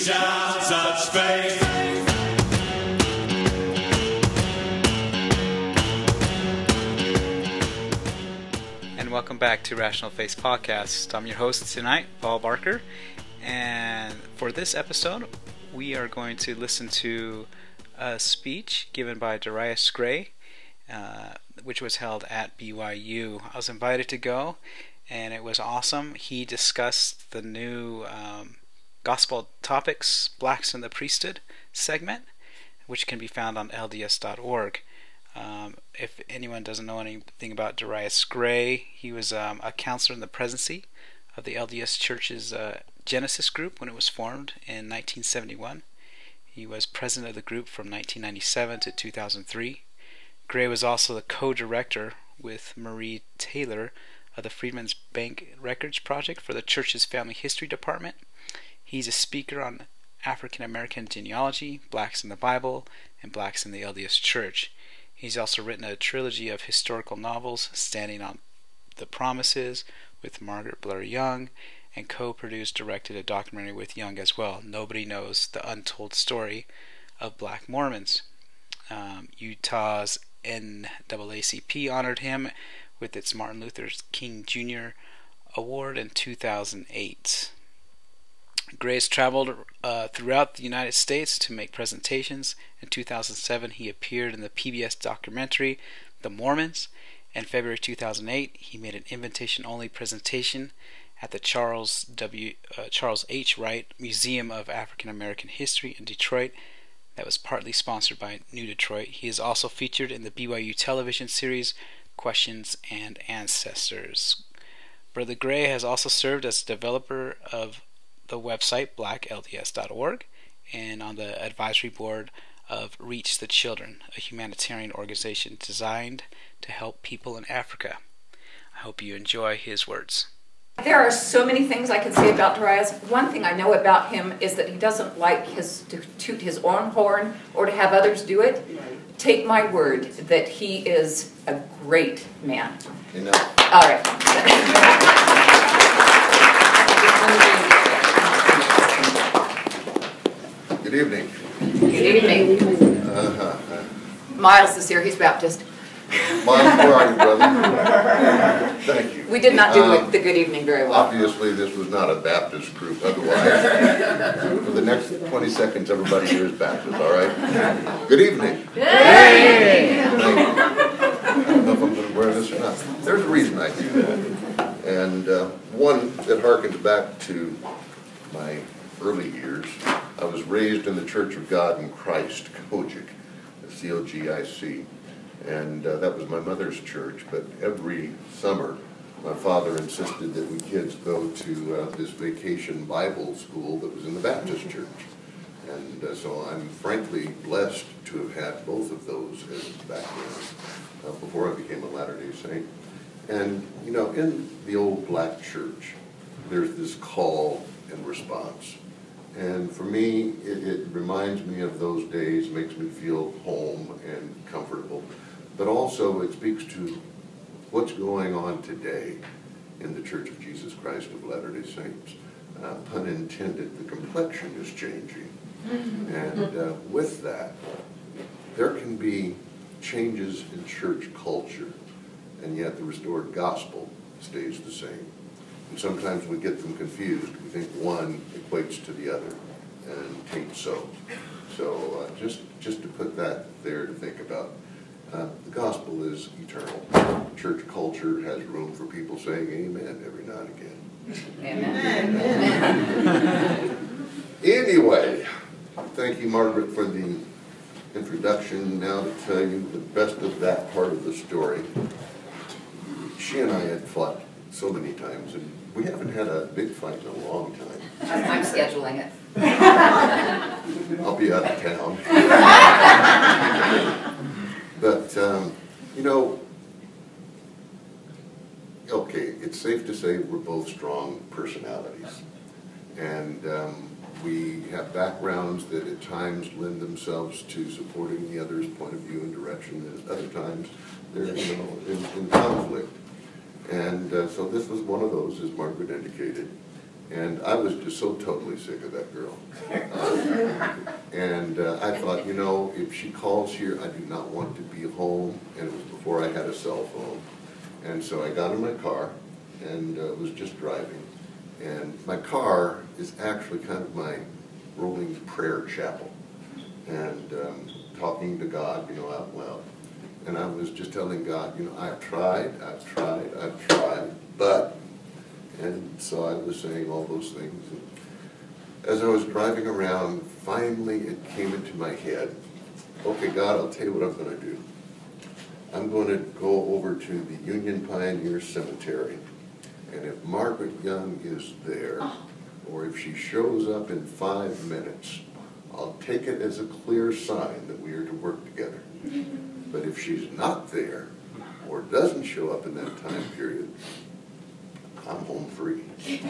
shall touch faith. And welcome back to Rational Faith Podcast. I'm your host tonight, Paul Barker, and for this episode, we are going to listen to a speech given by Darius Gray, which was held at BYU. I was invited to go, and it was awesome. He discussed the new Gospel Topics, Blacks in the Priesthood segment, which can be found on LDS.org. If anyone doesn't know anything about Darius Gray, he was a counselor in the presidency of the LDS Church's Genesis group when it was formed in 1971. He was president of the group from 1997 to 2003. Gray was also the co-director with Marie Taylor of the Freedmen's Bank Records Project for the church's Family History Department. He's a speaker on African American genealogy, Blacks in the Bible, and Blacks in the LDS Church. He's also written a trilogy of historical novels, Standing on the Promises with Margaret Blair Young, and co-produced, directed a documentary with Young as well, Nobody Knows the Untold Story of Black Mormons. Utah's NAACP honored him with its Martin Luther King Jr. Award in 2008. Gray's traveled throughout the United States to make presentations. In 2007, he appeared in the PBS documentary The Mormons. In February 2008, he made an invitation-only presentation at the Charles H. Wright Museum of African American History in Detroit that was partly sponsored by New Detroit. He is also featured in the BYU television series Questions and Ancestors. Brother Gray has also served as developer of the website blacklds.org and on the advisory board of Reach the Children, a humanitarian organization designed to help people in Africa. I hope you enjoy his words. There are so many things I can say about Darius. One thing I know about him is that he doesn't like to toot his own horn or to have others do it. Take my word that he is a great man. All right. Good evening. Good evening. Miles is here. He's Baptist. Miles, where are you, brother? Thank you. We did not do the good evening very well. Obviously, this was not a Baptist group. Otherwise, for the next 20 seconds, everybody here is Baptist, all right? Good evening. Hey! Thank you. I don't know if I'm going to wear this or not. There's a reason I do that. And one that harkens back to my early years. I was raised in the Church of God in Christ, Kojic, C-O-G-I-C. And that was my mother's church, but every summer my father insisted that we kids go to this vacation Bible school that was in the Baptist church. And so I'm frankly blessed to have had both of those as background before I became a Latter-day Saint. And, you know, in the old black church, there's this call and response. And for me, it reminds me of those days, makes me feel home and comfortable. But also it speaks to what's going on today in the Church of Jesus Christ of Latter-day Saints. Pun intended, the complexion is changing. And with that, there can be changes in church culture, and yet the restored gospel stays the same. And sometimes we get them confused. We think one equates to the other, and it ain't so. So just to put that there to think about. The gospel is eternal. Church culture has room for people saying amen every now and again. Amen. Anyway, thank you, Margaret, for the introduction. Now to tell you the best of that part of the story. She and I had fought so many times, and we haven't had a big fight in a long time. I'm scheduling it. I'll be out of town. But, you know, okay, it's safe to say we're both strong personalities. And we have backgrounds that at times lend themselves to supporting the other's point of view and direction, and at other times they're in conflict. And so this was one of those, as Margaret indicated. And I was just so totally sick of that girl. I thought, you know, if she calls here, I do not want to be home. And it was before I had a cell phone. And so I got in my car and was just driving. And my car is actually kind of my rolling prayer chapel. And talking to God, you know, out loud. And I was just telling God, you know, I've tried, but... And so I was saying all those things. And as I was driving around, finally it came into my head, okay, God, I'll tell you what I'm going to do. I'm going to go over to the Union Pioneer Cemetery, and if Margaret Young is there, or if she shows up in 5 minutes, I'll take it as a clear sign that we are to work together. But if she's not there, or doesn't show up in that time period, I'm home free.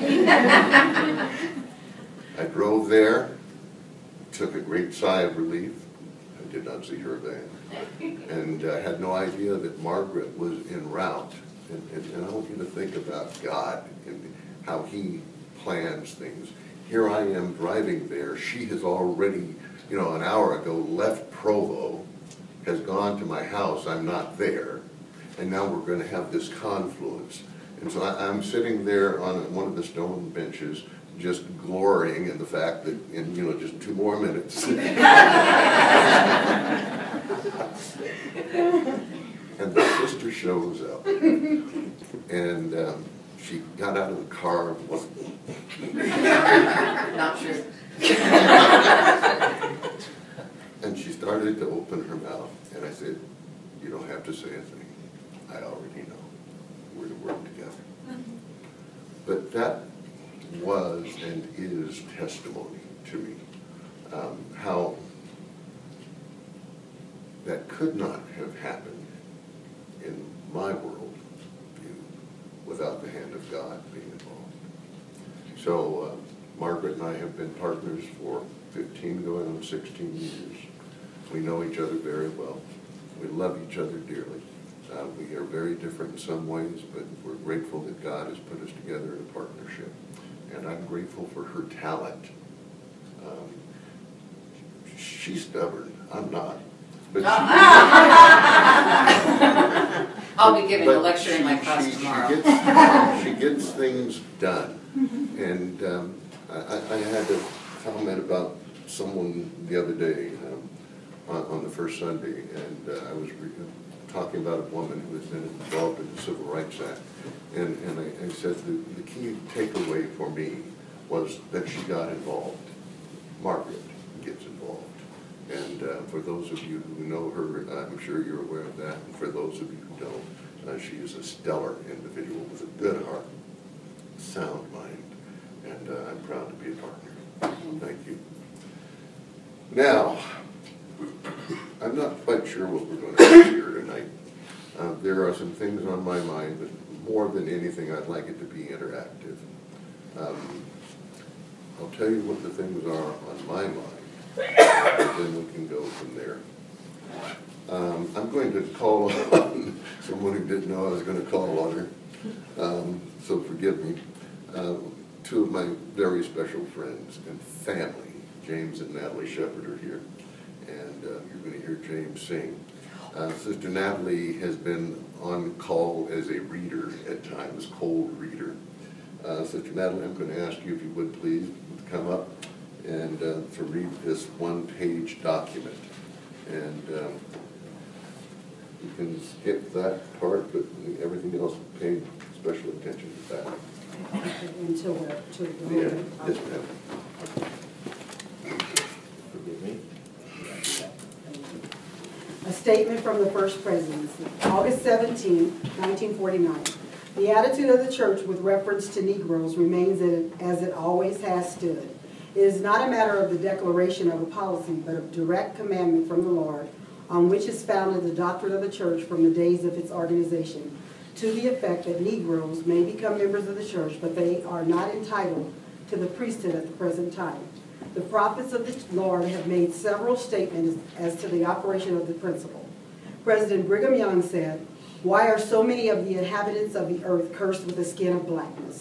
I drove there, took a great sigh of relief. I did not see her then. And I had no idea that Margaret was en route. And I want you to think about God and how He plans things. Here I am driving there. She has already, you know, an hour ago left Provo, has gone to my house. I'm not there. And now we're going to have this confluence. And so I'm sitting there on one of the stone benches, just glorying in the fact that in, you know, just 2 more minutes. And the sister shows up. And she got out of the car. Not sure. And she started to open her mouth. And I said, you don't have to say a thing. I already know. We're to work together. But that was and is testimony to me. How that could not have happened in my world view without the hand of God being involved. So Margaret and I have been partners for 15 going on 16 years. We know each other very well. We love each other dearly. We are very different in some ways, but we're grateful that God has put us together in a partnership. And I'm grateful for her talent. She's stubborn. I'm not. But I'll be giving a lecture in my class tomorrow. She gets things done. And I had a comment about someone the other day on the first Sunday, and I was talking about a woman who has been involved in the Civil Rights Act. And I said the key takeaway for me was that she got involved. Margaret gets involved. And for those of you who know her, I'm sure you're aware of that. And for those of you who don't, she is a stellar individual with a good heart, sound mind, and I'm proud to be a partner. Thank you. Now, I'm not quite sure what we're going to do here tonight. There are some things on my mind, but more than anything, I'd like it to be interactive. I'll tell you what the things are on my mind, and then we can go from there. I'm going to call on someone who didn't know I was going to call on her, so forgive me. 2 of my very special friends and family, James and Natalie Shepard, are here, and you're going to hear James sing. Sister Natalie has been on call as a reader at times, cold reader. Sister Natalie, I'm going to ask you if you would please come up and to read this 1-page document. And you can skip that part, but everything else pay special attention to that. Until we're to the Yeah, yes, ma'am. Forgive me. A statement from the First Presidency, August 17, 1949. The attitude of the church with reference to Negroes remains as it always has stood. It is not a matter of the declaration of a policy, but of direct commandment from the Lord, on which is founded the doctrine of the church from the days of its organization, to the effect that Negroes may become members of the church, but they are not entitled to the priesthood at the present time. The prophets of the Lord have made several statements as to the operation of the principle. President Brigham Young said, "Why are so many of the inhabitants of the earth cursed with the skin of blackness?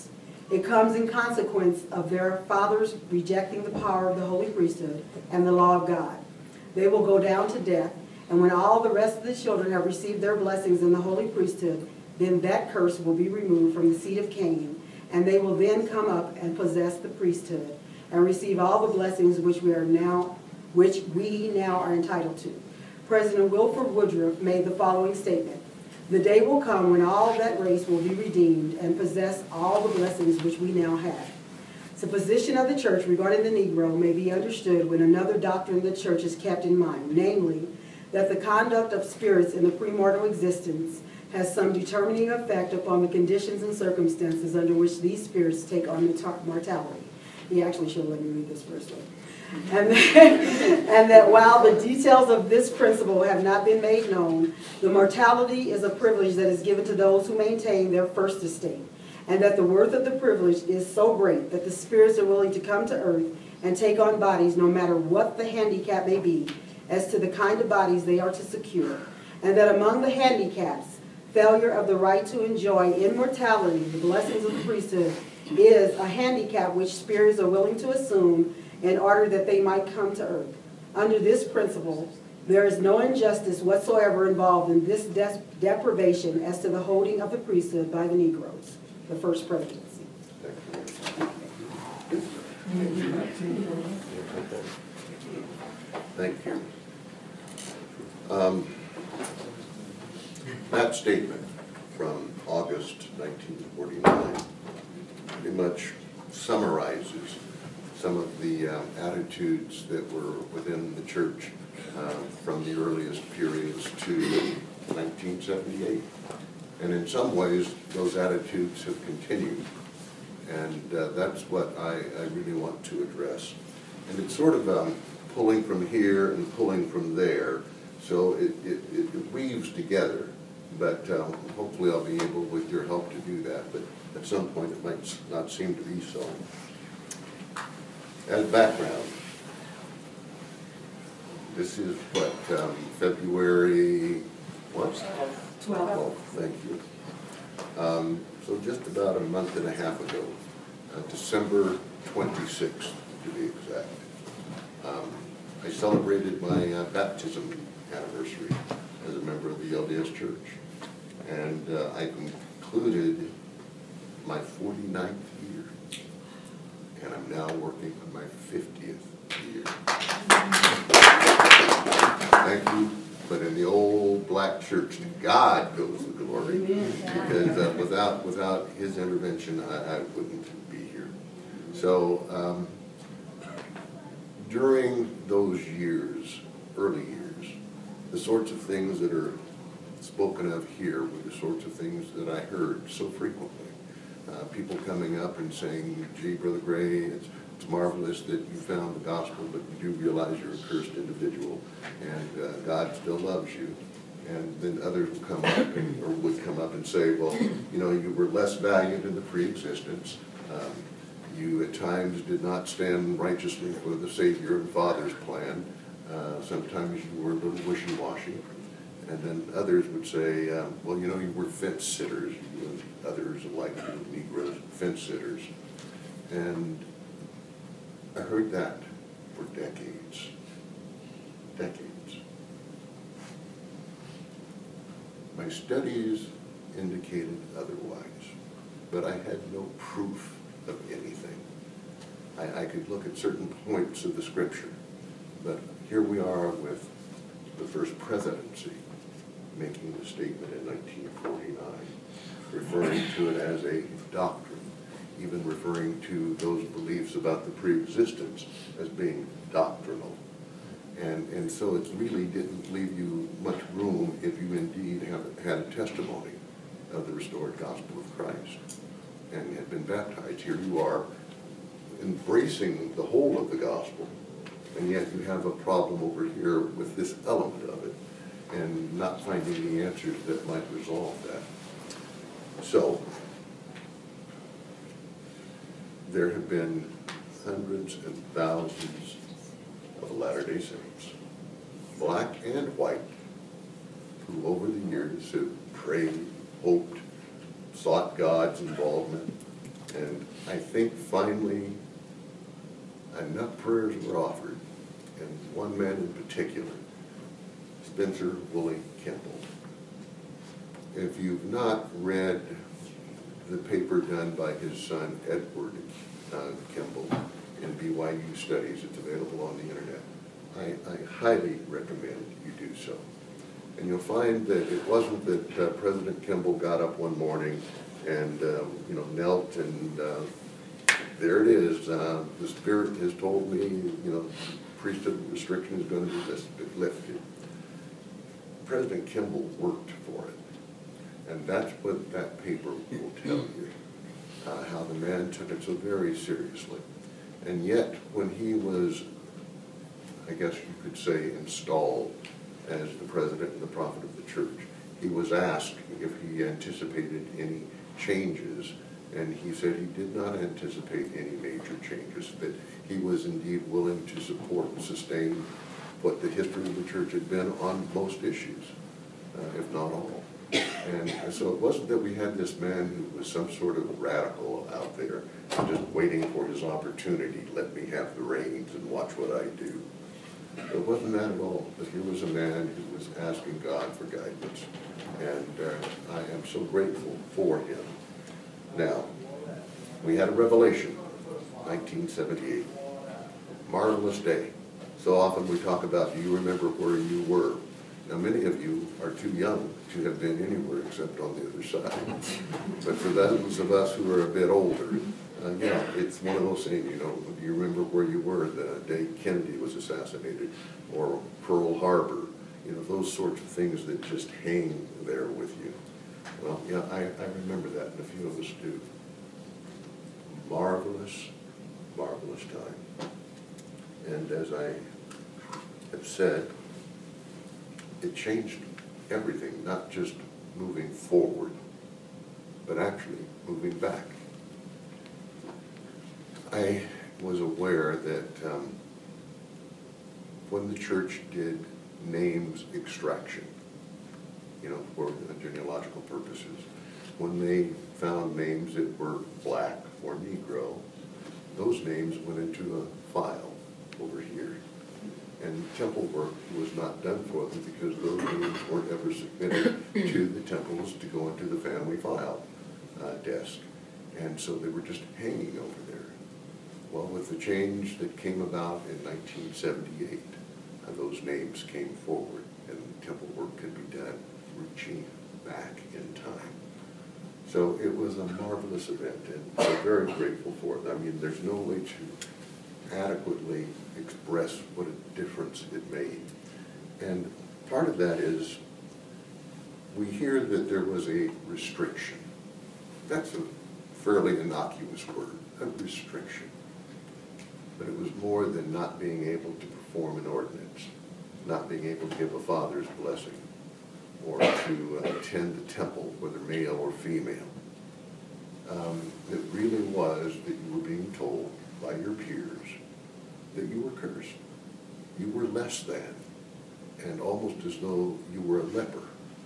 It comes in consequence of their fathers rejecting the power of the holy priesthood and the law of God. They will go down to death, and when all the rest of the children have received their blessings in the holy priesthood, then that curse will be removed from the seed of Cain, and they will then come up and possess the priesthood and receive all the blessings which we now are entitled to. President Wilford Woodruff made the following statement: "The day will come when all that race will be redeemed and possess all the blessings which we now have." The position of the church regarding the Negro may be understood when another doctrine of the church is kept in mind, namely, that the conduct of spirits in the premortal existence has some determining effect upon the conditions and circumstances under which these spirits take on mortality. He actually should let me read this first one. And that while the details of this principle have not been made known, the mortality is a privilege that is given to those who maintain their first estate, and that the worth of the privilege is so great that the spirits are willing to come to earth and take on bodies no matter what the handicap may be as to the kind of bodies they are to secure, and that among the handicaps, failure of the right to enjoy immortality, the blessings of the priesthood, is a handicap which spirits are willing to assume in order that they might come to earth. Under this principle, there is no injustice whatsoever involved in this deprivation as to the holding of the priesthood by the Negroes, the first presidency. Thank you. That statement from August 1949 pretty much summarizes some of the attitudes that were within the church from the earliest periods to 1978. And in some ways, those attitudes have continued. And that's what I really want to address. And it's sort of pulling from here and pulling from there. So it weaves together. But hopefully I'll be able, with your help, to do that. But at some point it might not seem to be so. As background, this is what, February, what? 12th. Thank you. So just about a month and a half ago, December 26th to be exact, I celebrated my baptism anniversary as a member of the LDS Church. And I concluded my 49th year. And I'm now working on my 50th year. Thank you. But in the old black church, to God goes the glory. Because without His intervention, I wouldn't be here. So during those years, early years, the sorts of things that are spoken of here were the sorts of things that I heard so frequently. People coming up and saying, "Gee, Brother Gray, it's marvelous that you found the gospel, but you do realize you're a cursed individual, and God still loves you." And then others will come up would come up and say, "Well, you know, you were less valued in the pre-existence. You at times did not stand righteously for the Savior and Father's plan. Sometimes you were a little wishy-washy." And then others would say, "Well, you know, you were fence sitters." You and others like Negroes, fence sitters. And I heard that for decades. Decades. My studies indicated otherwise, but I had no proof of anything. I could look at certain points of the scripture, but here we are with the first presidency making the statement in 1949, referring to it as a doctrine, even referring to those beliefs about the pre-existence as being doctrinal. And so it really didn't leave you much room if you indeed had a testimony of the restored gospel of Christ and had been baptized. Here you are embracing the whole of the gospel, and yet you have a problem over here with this element of it and not finding the answers that might resolve that. So there have been hundreds and thousands of Latter-day Saints, black and white, who over the years have prayed, hoped, sought God's involvement, And I think finally enough prayers were offered, and one man in particular, Spencer Woolley Kimball. If you've not read the paper done by his son Edward Kimball in BYU Studies, it's available on the internet, I highly recommend you do so. And you'll find that it wasn't that President Kimball got up one morning and knelt and there it is. The Spirit has told me, priesthood restriction is going to be lifted. President Kimball worked for it. And that's what that paper will tell you, how the man took it so very seriously. And yet, when he was, I guess you could say, installed as the president and the prophet of the church, he was asked if he anticipated any changes, and he said he did not anticipate any major changes, that he was indeed willing to support and sustain what the history of the church had been on most issues, if not all. And so it wasn't that we had this man who was some sort of radical out there just waiting for his opportunity, let me have the reins and watch what I do. It wasn't that at all, but here was a man who was asking God for guidance, and I am so grateful for him. Now, we had a revelation, 1978, marvelous day. So often we talk about, do you remember where you were? Now, many of you are too young to have been anywhere except on the other side. But for those of us who are a bit older, yeah, it's one of those things, do you remember where you were the day Kennedy was assassinated, or Pearl Harbor, those sorts of things that just hang there with you. Well, yeah, I remember that, and a few of us do. Marvelous, marvelous time. And as I have said, it changed everything, not just moving forward, but actually moving back. I was aware that when the church did names extraction, for genealogical purposes, when they found names that were black or Negro, those names went into a file over here. And temple work was not done for them because those names weren't ever submitted to the temples to go into the family file desk. And so they were just hanging over there. Well, with the change that came about in 1978, those names came forward and temple work could be done, reaching back in time. So it was a marvelous event, and I'm very grateful for it. I mean, there's no way to adequately express what a difference it made. And part of that is we hear that there was a restriction. That's a fairly innocuous word, a restriction. But it was more than not being able to perform an ordinance, not being able to give a father's blessing, or to attend the temple, whether male or female. It really was that you were being told by your peers that you were cursed. You were less than, and almost as though you were a leper.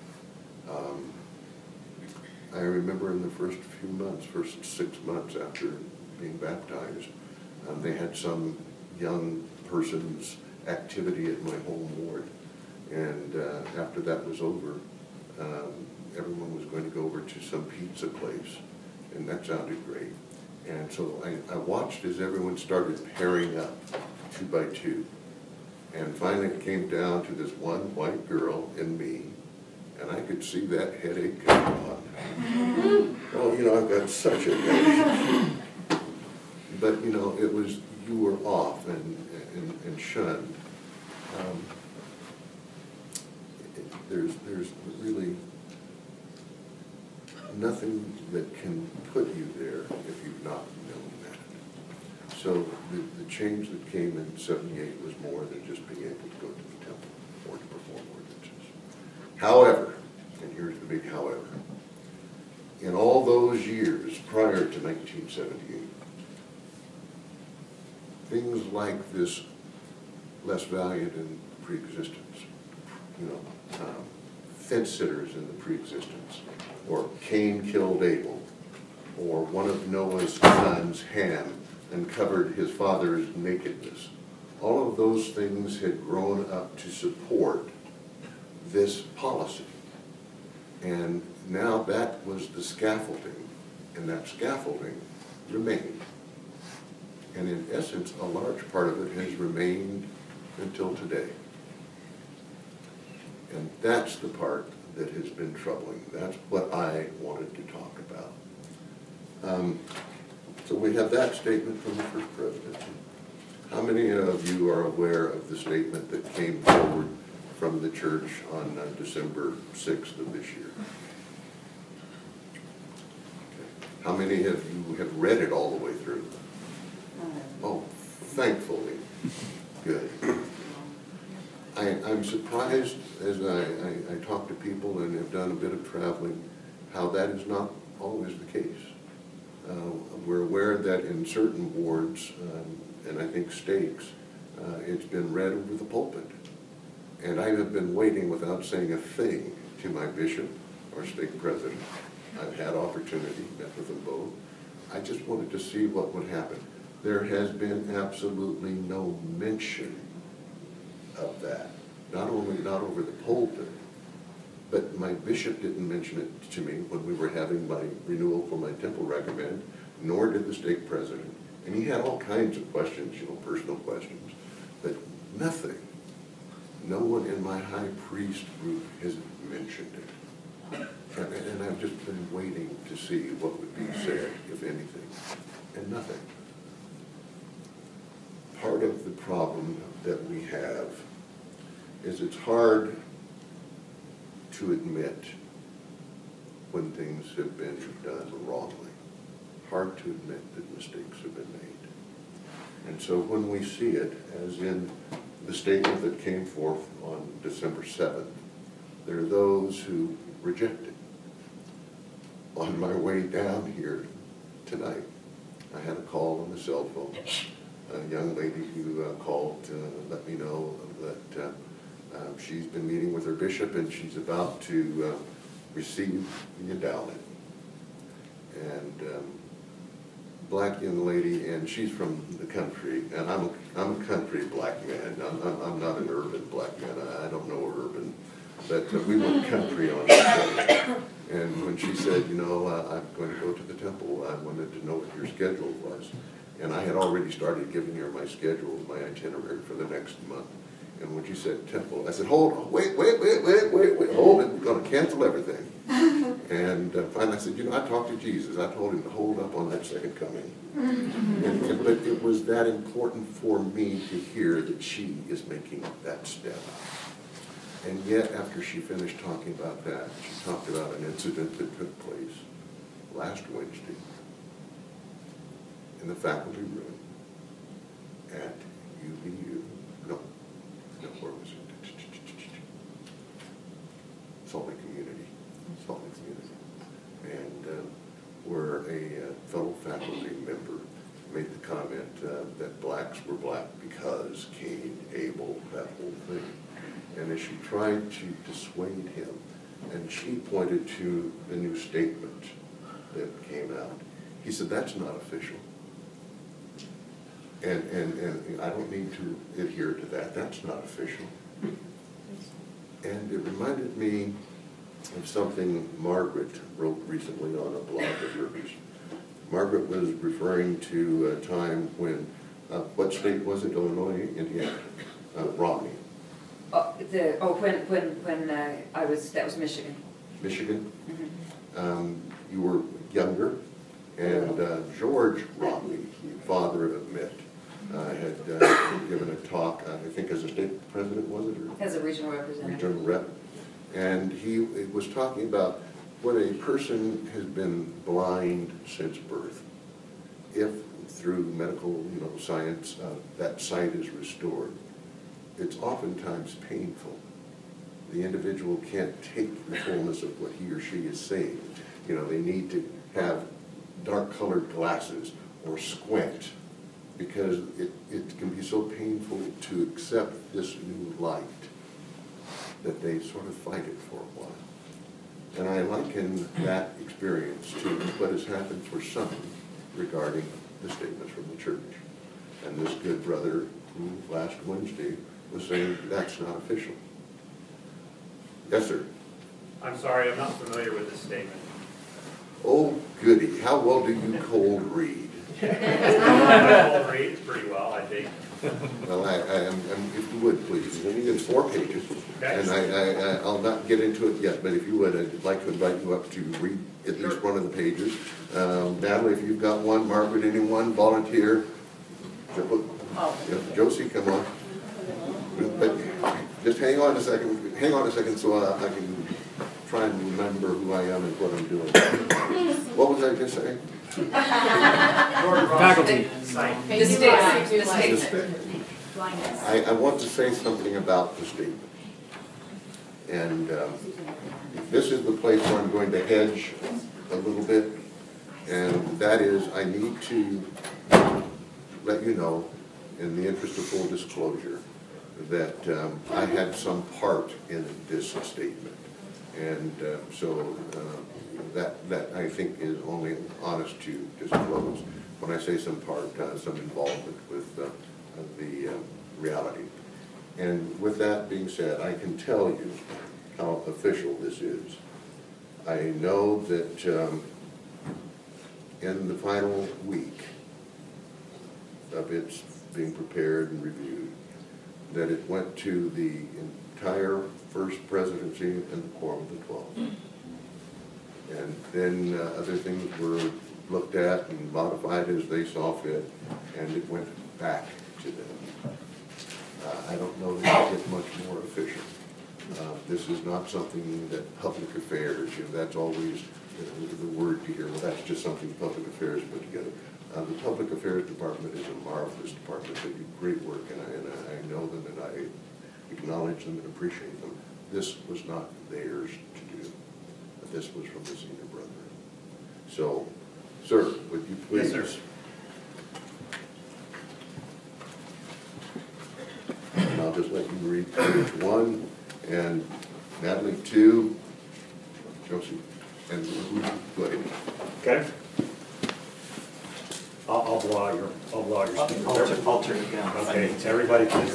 I remember in the first 6 months after being baptized, they had some young person's activity at my home ward. And after that was over, everyone was going to go over to some pizza place, and that sounded great. And so I watched as everyone started pairing up 2 by 2. And finally it came down to this one white girl and me, and I could see that headache coming on. Oh, I've got such a headache. But, it was, you were off and shunned. There's really nothing that can put you there if you've not known that. So the change that came in 78 was more than just being able to go to the temple or to perform ordinances. However, and here's the big however, in all those years prior to 1978, things like this less valiant in pre-existence, fence sitters in the pre-existence, or Cain killed Abel, or one of Noah's sons, Ham, uncovered his father's nakedness. All of those things had grown up to support this policy. And now that was the scaffolding, and that scaffolding remained. And in essence, a large part of it has remained until today. And that's the part that has been troubling. That's what I wanted to talk about. So we have that statement from the first president. How many of you are aware of the statement that came forward from the church on December 6th of this year? Okay. How many of you have read it all the way through? Oh, thankfully. Good. I'm surprised as I talk to people and have done a bit of traveling, how that is not always the case. We're aware that in certain wards, and I think stakes, it's been read over the pulpit. And I have been waiting without saying a thing to my bishop or stake president. I've had opportunity, met with them both. I just wanted to see what would happen. There has been absolutely no mention of that. Not only not over the pulpit, but my bishop didn't mention it to me when we were having my renewal for my temple recommend, nor did the stake president. And he had all kinds of questions, personal questions, but nothing. No one in my high priest group has mentioned it. And I've just been waiting to see what would be said, if anything, and nothing. Part of the problem that we have is it's hard to admit when things have been done wrongly. Hard to admit that mistakes have been made. And so when we see it, as in the statement that came forth on December 7th, there are those who reject it. On my way down here tonight, I had a call on the cell phone. A young lady who called to let me know that she's been meeting with her bishop and she's about to receive the endowment. And black young lady, and she's from the country, and I'm a country black man. I'm not an urban black man. I don't know urban, but we went country on it. And when she said, I'm going to go to the temple, I wanted to know what your schedule was. And I had already started giving her my schedule, my itinerary for the next month. And when she said temple, I said, hold on, wait, hold it, we're going to cancel everything. And finally I said, I talked to Jesus. I told him to hold up on that second coming. But it was that important for me to hear that she is making that step. And yet, after she finished talking about that, she talked about an incident that took place last Wednesday in the faculty room at UVU. No, where was it? Salt Lake Community. And where a fellow faculty member made the comment that blacks were black because Cain, Abel, that whole thing. And as she tried to dissuade him, and she pointed to the new statement that came out, he said, that's not official. And I don't need to adhere to that. That's not official. And it reminded me of something Margaret wrote recently on a blog of hers. Margaret was referring to a time when, what state was it? Illinois, Indiana, Romney. That was Michigan. Michigan? Mm-hmm. You were younger, and George Romney, father of Mitt, had given a talk, I think as a state president, was it? Or As a regional representative. Regional rep. And he was talking about when a person has been blind since birth, if through medical science that sight is restored, it's oftentimes painful. The individual can't take the fullness of what he or she is saying. They need to have dark-colored glasses or squint because it can be so painful to accept this new light that they sort of fight it for a while. And I liken that experience to what has happened for some regarding the statements from the church. And this good brother who last Wednesday was saying that's not official. Yes, sir. I'm sorry, I'm not familiar with this statement. Oh, goody. How well do you cold read? I read pretty well, I think. Well, if you would, please. It's only in 4 pages. Okay. And I'll not get into it yet, but if you would, I'd like to invite you up to read at least one of the pages. Natalie, if you've got one, Margaret, anyone, volunteer. Josie, come on. But just hang on a second. Hang on a second so I can try and remember who I am and what I'm doing. What was I just saying? Faculty. The statement. I want to say something about the statement. And this is the place where I'm going to hedge a little bit. And that is, I need to let you know, in the interest of full disclosure, that I had some part in this statement. And so that I think is only honest to disclose. When I say some part, some involvement with the reality. And with that being said, I can tell you how official this is. I know that in the final week of its being prepared and reviewed, that it went to the entire First Presidency and the Quorum of the 12. And then other things were looked at and modified as they saw fit, and it went back to them. I don't know that it gets much more official. This is not something that public affairs, that's always the word you hear, well, that's just something public affairs put together. The Public Affairs Department is a marvelous department. They do great work, and I know them, and I acknowledge them and appreciate them. This was not theirs to do. This was from the senior brother. So, sir, would you please? Yes, sir. And I'll just let you read page 1, and Natalie 2, Josie, and go ahead. Okay. I'll blow out your speaker. I'll turn it down. Okay, everybody please.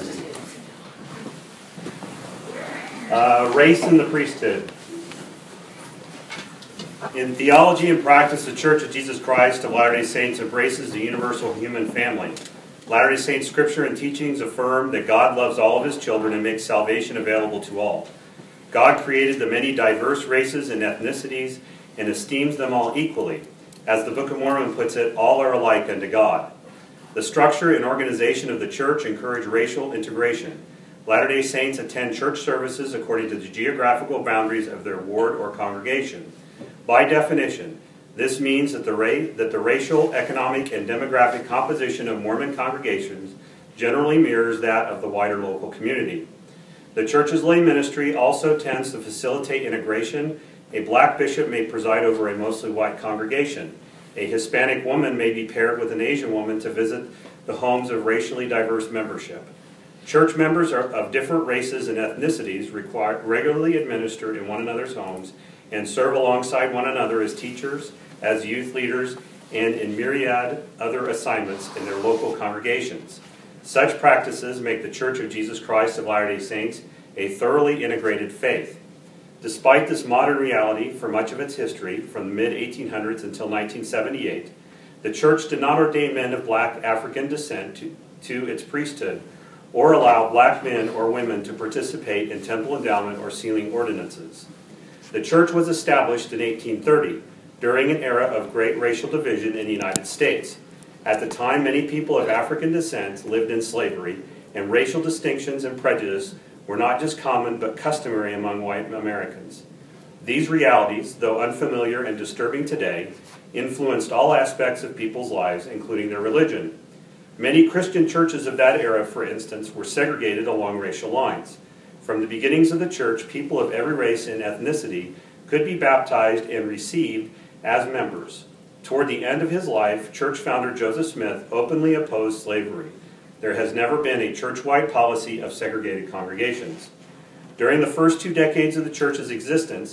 Race in the priesthood. In theology and practice, the Church of Jesus Christ of Latter-day Saints embraces the universal human family. Latter-day Saints scripture and teachings affirm that God loves all of his children and makes salvation available to all. God created the many diverse races and ethnicities and esteems them all equally. As the Book of Mormon puts it, all are alike unto God. The structure and organization of the church encourage racial integration. Latter-day Saints attend church services according to the geographical boundaries of their ward or congregation. By definition, this means that the racial, economic, and demographic composition of Mormon congregations generally mirrors that of the wider local community. The church's lay ministry also tends to facilitate integration. A black bishop may preside over a mostly white congregation. A Hispanic woman may be paired with an Asian woman to visit the homes of racially diverse membership. Church members of different races and ethnicities regularly administer in one another's homes and serve alongside one another as teachers, as youth leaders, and in myriad other assignments in their local congregations. Such practices make the Church of Jesus Christ of Latter-day Saints a thoroughly integrated faith. Despite this modern reality for much of its history, from the mid-1800s until 1978, the Church did not ordain men of black African descent to its priesthood, or allow black men or women to participate in temple endowment or sealing ordinances. The Church was established in 1830, during an era of great racial division in the United States. At the time, many people of African descent lived in slavery, and racial distinctions and prejudice were not just common but customary among white Americans. These realities, though unfamiliar and disturbing today, influenced all aspects of people's lives, including their religion. Many Christian churches of that era, for instance, were segregated along racial lines. From the beginnings of the church, people of every race and ethnicity could be baptized and received as members. Toward the end of his life, church founder Joseph Smith openly opposed slavery. There has never been a church-wide policy of segregated congregations. During the first 2 decades of the church's existence,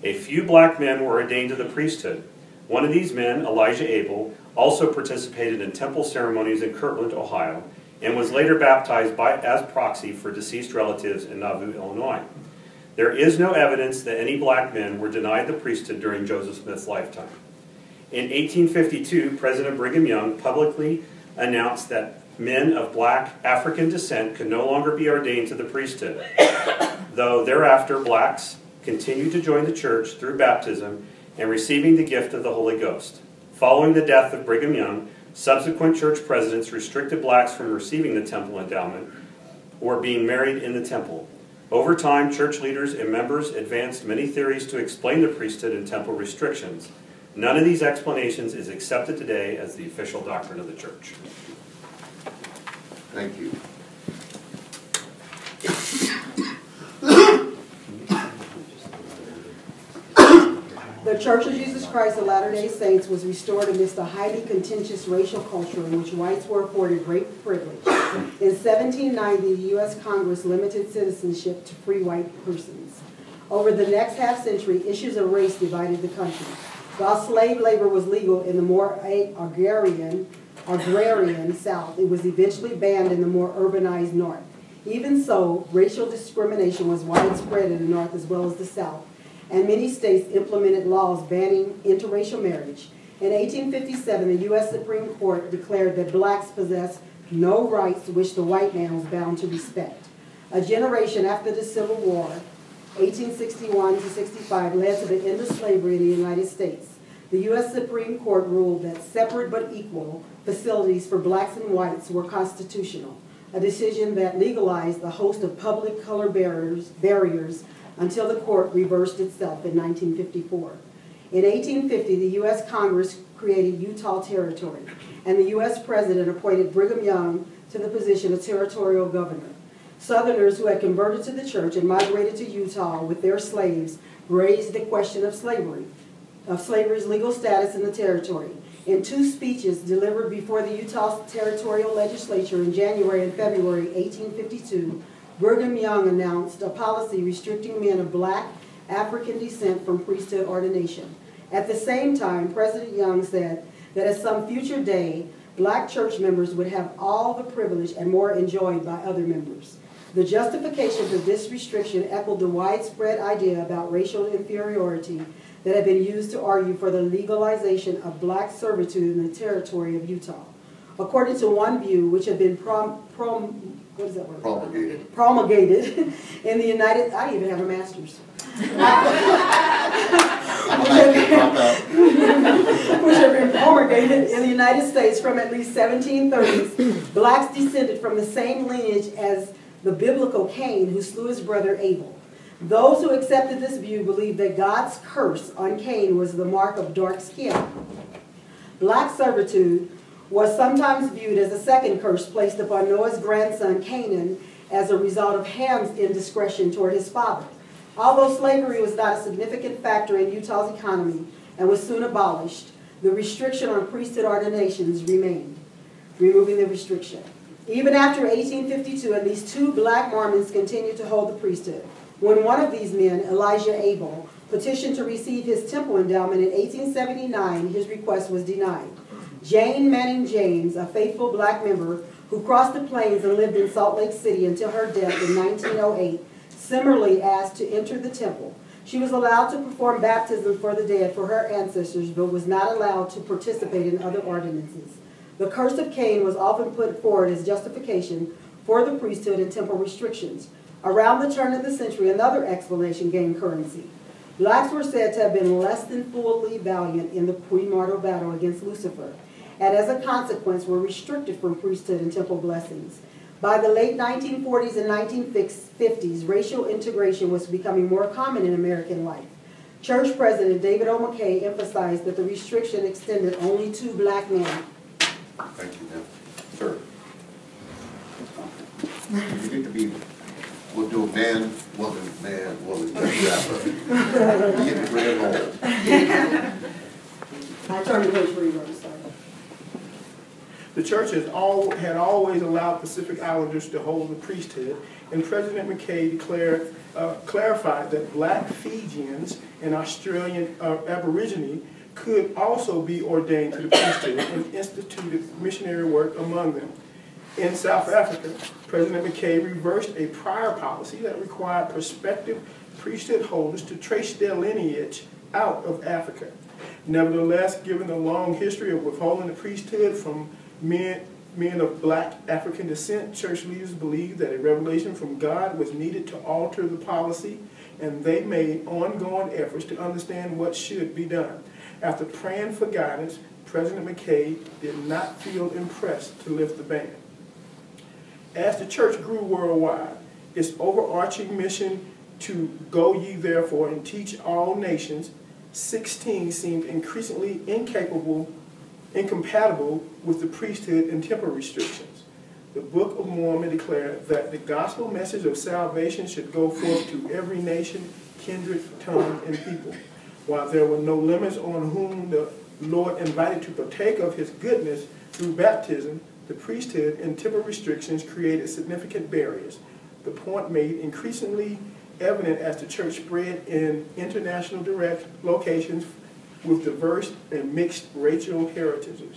A few black men were ordained to the priesthood. One of these men, Elijah Abel, also participated in temple ceremonies in Kirtland, Ohio, and was later baptized as proxy for deceased relatives in Nauvoo, Illinois. There is no evidence that any black men were denied the priesthood during Joseph Smith's lifetime. In 1852, President Brigham Young publicly announced that men of black African descent could no longer be ordained to the priesthood, though thereafter blacks continued to join the church through baptism and receiving the gift of the Holy Ghost. Following the death of Brigham Young, subsequent church presidents restricted blacks from receiving the temple endowment or being married in the temple. Over time, church leaders and members advanced many theories to explain the priesthood and temple restrictions. None of these explanations is accepted today as the official doctrine of the church. Thank you. The Church of Jesus Christ of Latter-day Saints was restored amidst a highly contentious racial culture in which whites were afforded great privilege. In 1790, the U.S. Congress limited citizenship to free white persons. Over the next half-century, issues of race divided the country. While slave labor was legal in the more agrarian South, it was eventually banned in the more urbanized North. Even so, racial discrimination was widespread in the North as well as the South, and many states implemented laws banning interracial marriage. In 1857, the U.S. Supreme Court declared that blacks possessed no rights which the white man was bound to respect. A generation after the Civil War, 1861 to 65, led to the end of slavery in the United States. The U.S. Supreme Court ruled that separate but equal facilities for blacks and whites were constitutional, a decision that legalized a host of public color barriers until the court reversed itself in 1954. In 1850, the U.S. Congress created Utah Territory, and the U.S. President appointed Brigham Young to the position of territorial governor. Southerners who had converted to the church and migrated to Utah with their slaves raised the question of slavery's legal status in the territory. In two speeches delivered before the Utah Territorial Legislature in January and February 1852, Brigham Young announced a policy restricting men of black African descent from priesthood ordination. At the same time, President Young said that at some future day, black church members would have all the privilege and more enjoyed by other members. The justification for this restriction echoed the widespread idea about racial inferiority that had been used to argue for the legalization of black servitude in the territory of Utah. According to one view, which had been promulgated in the United, I even have a master's. Which had been promulgated in the United States from at least 1730s, blacks descended from the same lineage as the biblical Cain, who slew his brother Abel. Those who accepted this view believed that God's curse on Cain was the mark of dark skin. Black servitude was sometimes viewed as a second curse placed upon Noah's grandson Canaan as a result of Ham's indiscretion toward his father. Although slavery was not a significant factor in Utah's economy and was soon abolished, the restriction on priesthood ordinations remained, removing the restriction. Even after 1852, at least two black Mormons continued to hold the priesthood. When one of these men, Elijah Abel, petitioned to receive his temple endowment in 1879, his request was denied. Jane Manning James, a faithful black member who crossed the plains and lived in Salt Lake City until her death in 1908, similarly asked to enter the temple. She was allowed to perform baptism for the dead for her ancestors, but was not allowed to participate in other ordinances. The curse of Cain was often put forward as justification for the priesthood and temple restrictions. Around the turn of the century, another explanation gained currency. Blacks were said to have been less than fully valiant in the premortal battle against Lucifer, and as a consequence were restricted from priesthood and temple blessings. By the late 1940s and 1950s, racial integration was becoming more common in American life. Church President David O. McKay emphasized that the restriction extended only to black men. Thank you, ma'am. Sir. You get to be, we'll do man, woman, rapper. You get the grand hole. I turned the page where you were, sorry. The church had always allowed Pacific Islanders to hold the priesthood, and President McKay clarified that black Fijians and Australian Aborigine could also be ordained to the priesthood and instituted missionary work among them. In South Africa, President McKay reversed a prior policy that required prospective priesthood holders to trace their lineage out of Africa. Nevertheless, given the long history of withholding the priesthood from men of black African descent, church leaders believed that a revelation from God was needed to alter the policy, and they made ongoing efforts to understand what should be done. After praying for guidance, President McKay did not feel impressed to lift the ban. As the church grew worldwide, its overarching mission to go ye therefore and teach all nations, 16 seemed increasingly incompatible with the priesthood and temple restrictions. The Book of Mormon declared that the gospel message of salvation should go forth to every nation, kindred, tongue, and people. While there were no limits on whom the Lord invited to partake of his goodness through baptism, the priesthood and temple restrictions created significant barriers. The point made increasingly evident as the church spread in international direct locations with diverse and mixed racial heritages.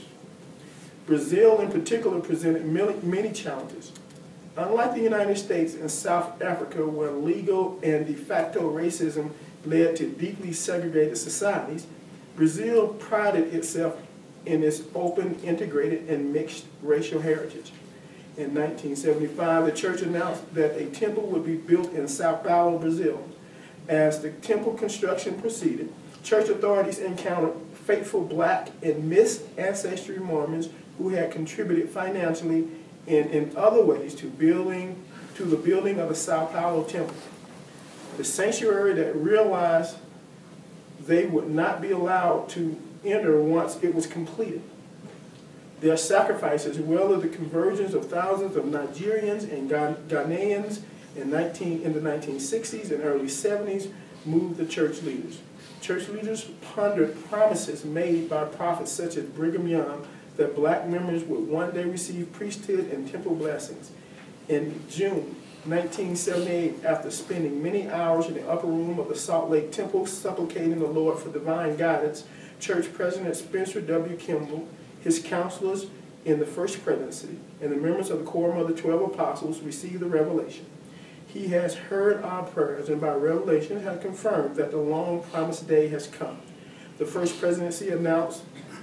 Brazil in particular presented many challenges. Unlike the United States and South Africa, where legal and de facto racism led to deeply segregated societies, Brazil prided itself in its open, integrated, and mixed racial heritage. In 1975, the church announced that a temple would be built in Sao Paulo, Brazil. As the temple construction proceeded, church authorities encountered faithful black and mixed ancestry Mormons who had contributed financially and in other ways to the building of the Sao Paulo temple. The sanctuary that realized they would not be allowed to enter once it was completed. Their sacrifices, as well as the conversions of thousands of Nigerians and Ghanaians in the 1960s and early 70s, moved the church leaders. Church leaders pondered promises made by prophets such as Brigham Young that black members would one day receive priesthood and temple blessings. In June 1978, after spending many hours in the upper room of the Salt Lake Temple supplicating the Lord for divine guidance, Church President Spencer W. Kimball, his counselors in the First Presidency, and the members of the Quorum of the 12 Apostles received the revelation. He has heard our prayers, and by revelation has confirmed that the long-promised day has come. The First Presidency announced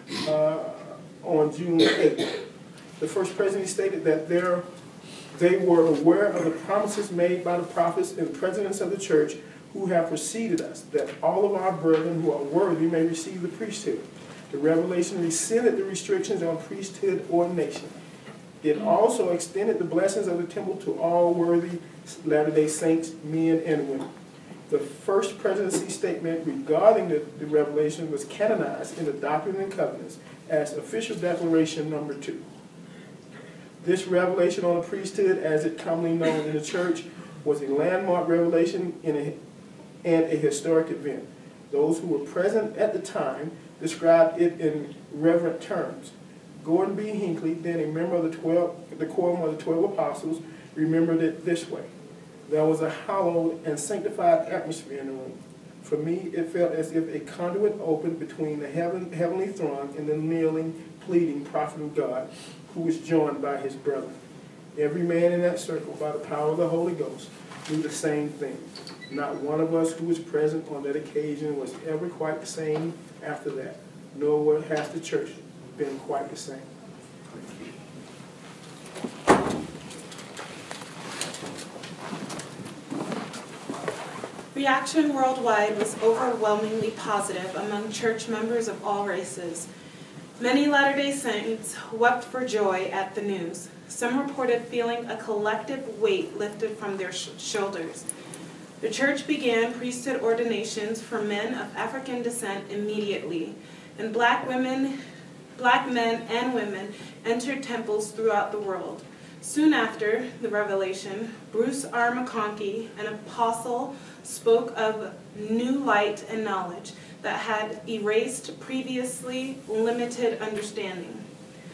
on June 8th. The First Presidency stated that they were aware of the promises made by the prophets and presidents of the church who have preceded us, that all of our brethren who are worthy may receive the priesthood. The revelation rescinded the restrictions on priesthood ordination. It also extended the blessings of the temple to all worthy Latter-day Saints, men and women. The First Presidency statement regarding the revelation was canonized in the Doctrine and Covenants as official declaration number 2. This revelation on the priesthood, as it commonly known in the church, was a landmark revelation and a historic event. Those who were present at the time described it in reverent terms. Gordon B. Hinckley, then a member of the Quorum of the 12 Apostles, remembered it this way: there was a hallowed and sanctified atmosphere in the room. For me, it felt as if a conduit opened between the heavenly throne and the kneeling, pleading prophet of God, who was joined by his brethren. Every man in that circle, by the power of the Holy Ghost, knew the same thing. Not one of us who was present on that occasion was ever quite the same after that, nor has the church been quite the same. Reaction worldwide was overwhelmingly positive among church members of all races. Many Latter-day Saints wept for joy at the news. Some reported feeling a collective weight lifted from their shoulders. The church began priesthood ordinations for men of African descent immediately, and black men and women entered temples throughout the world. Soon after the revelation, Bruce R. McConkie, an apostle, spoke of new light and knowledge that had erased previously limited understanding.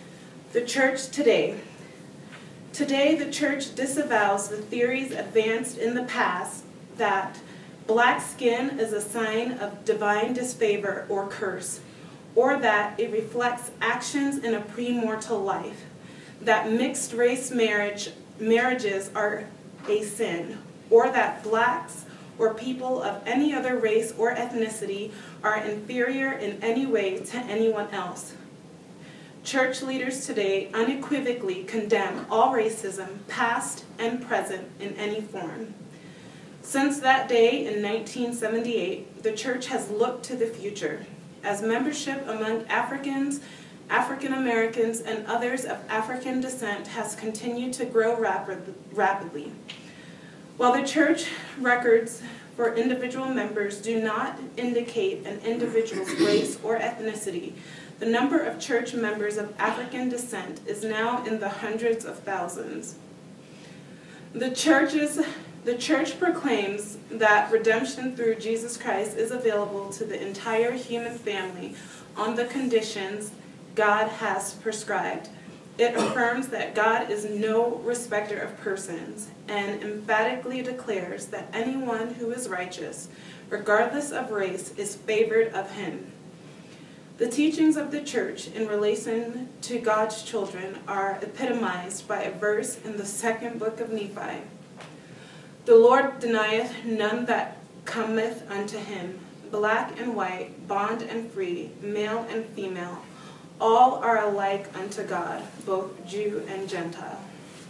The church today. Today, the church disavows the theories advanced in the past that black skin is a sign of divine disfavor or curse, or that it reflects actions in a premortal life, that mixed race marriages are a sin, or that blacks or people of any other race or ethnicity are inferior in any way to anyone else. Church leaders today unequivocally condemn all racism, past and present, in any form. Since that day in 1978, the church has looked to the future as membership among Africans, African Americans, and others of African descent has continued to grow rapidly. While the church records for individual members do not indicate an individual's race or ethnicity, the number of church members of African descent is now in the hundreds of thousands. The church proclaims that redemption through Jesus Christ is available to the entire human family on the conditions God has prescribed. It affirms that God is no respecter of persons and emphatically declares that anyone who is righteous, regardless of race, is favored of him. The teachings of the church in relation to God's children are epitomized by a verse in the second book of Nephi. The Lord denieth none that cometh unto him, black and white, bond and free, male and female. All are alike unto God, both Jew and Gentile.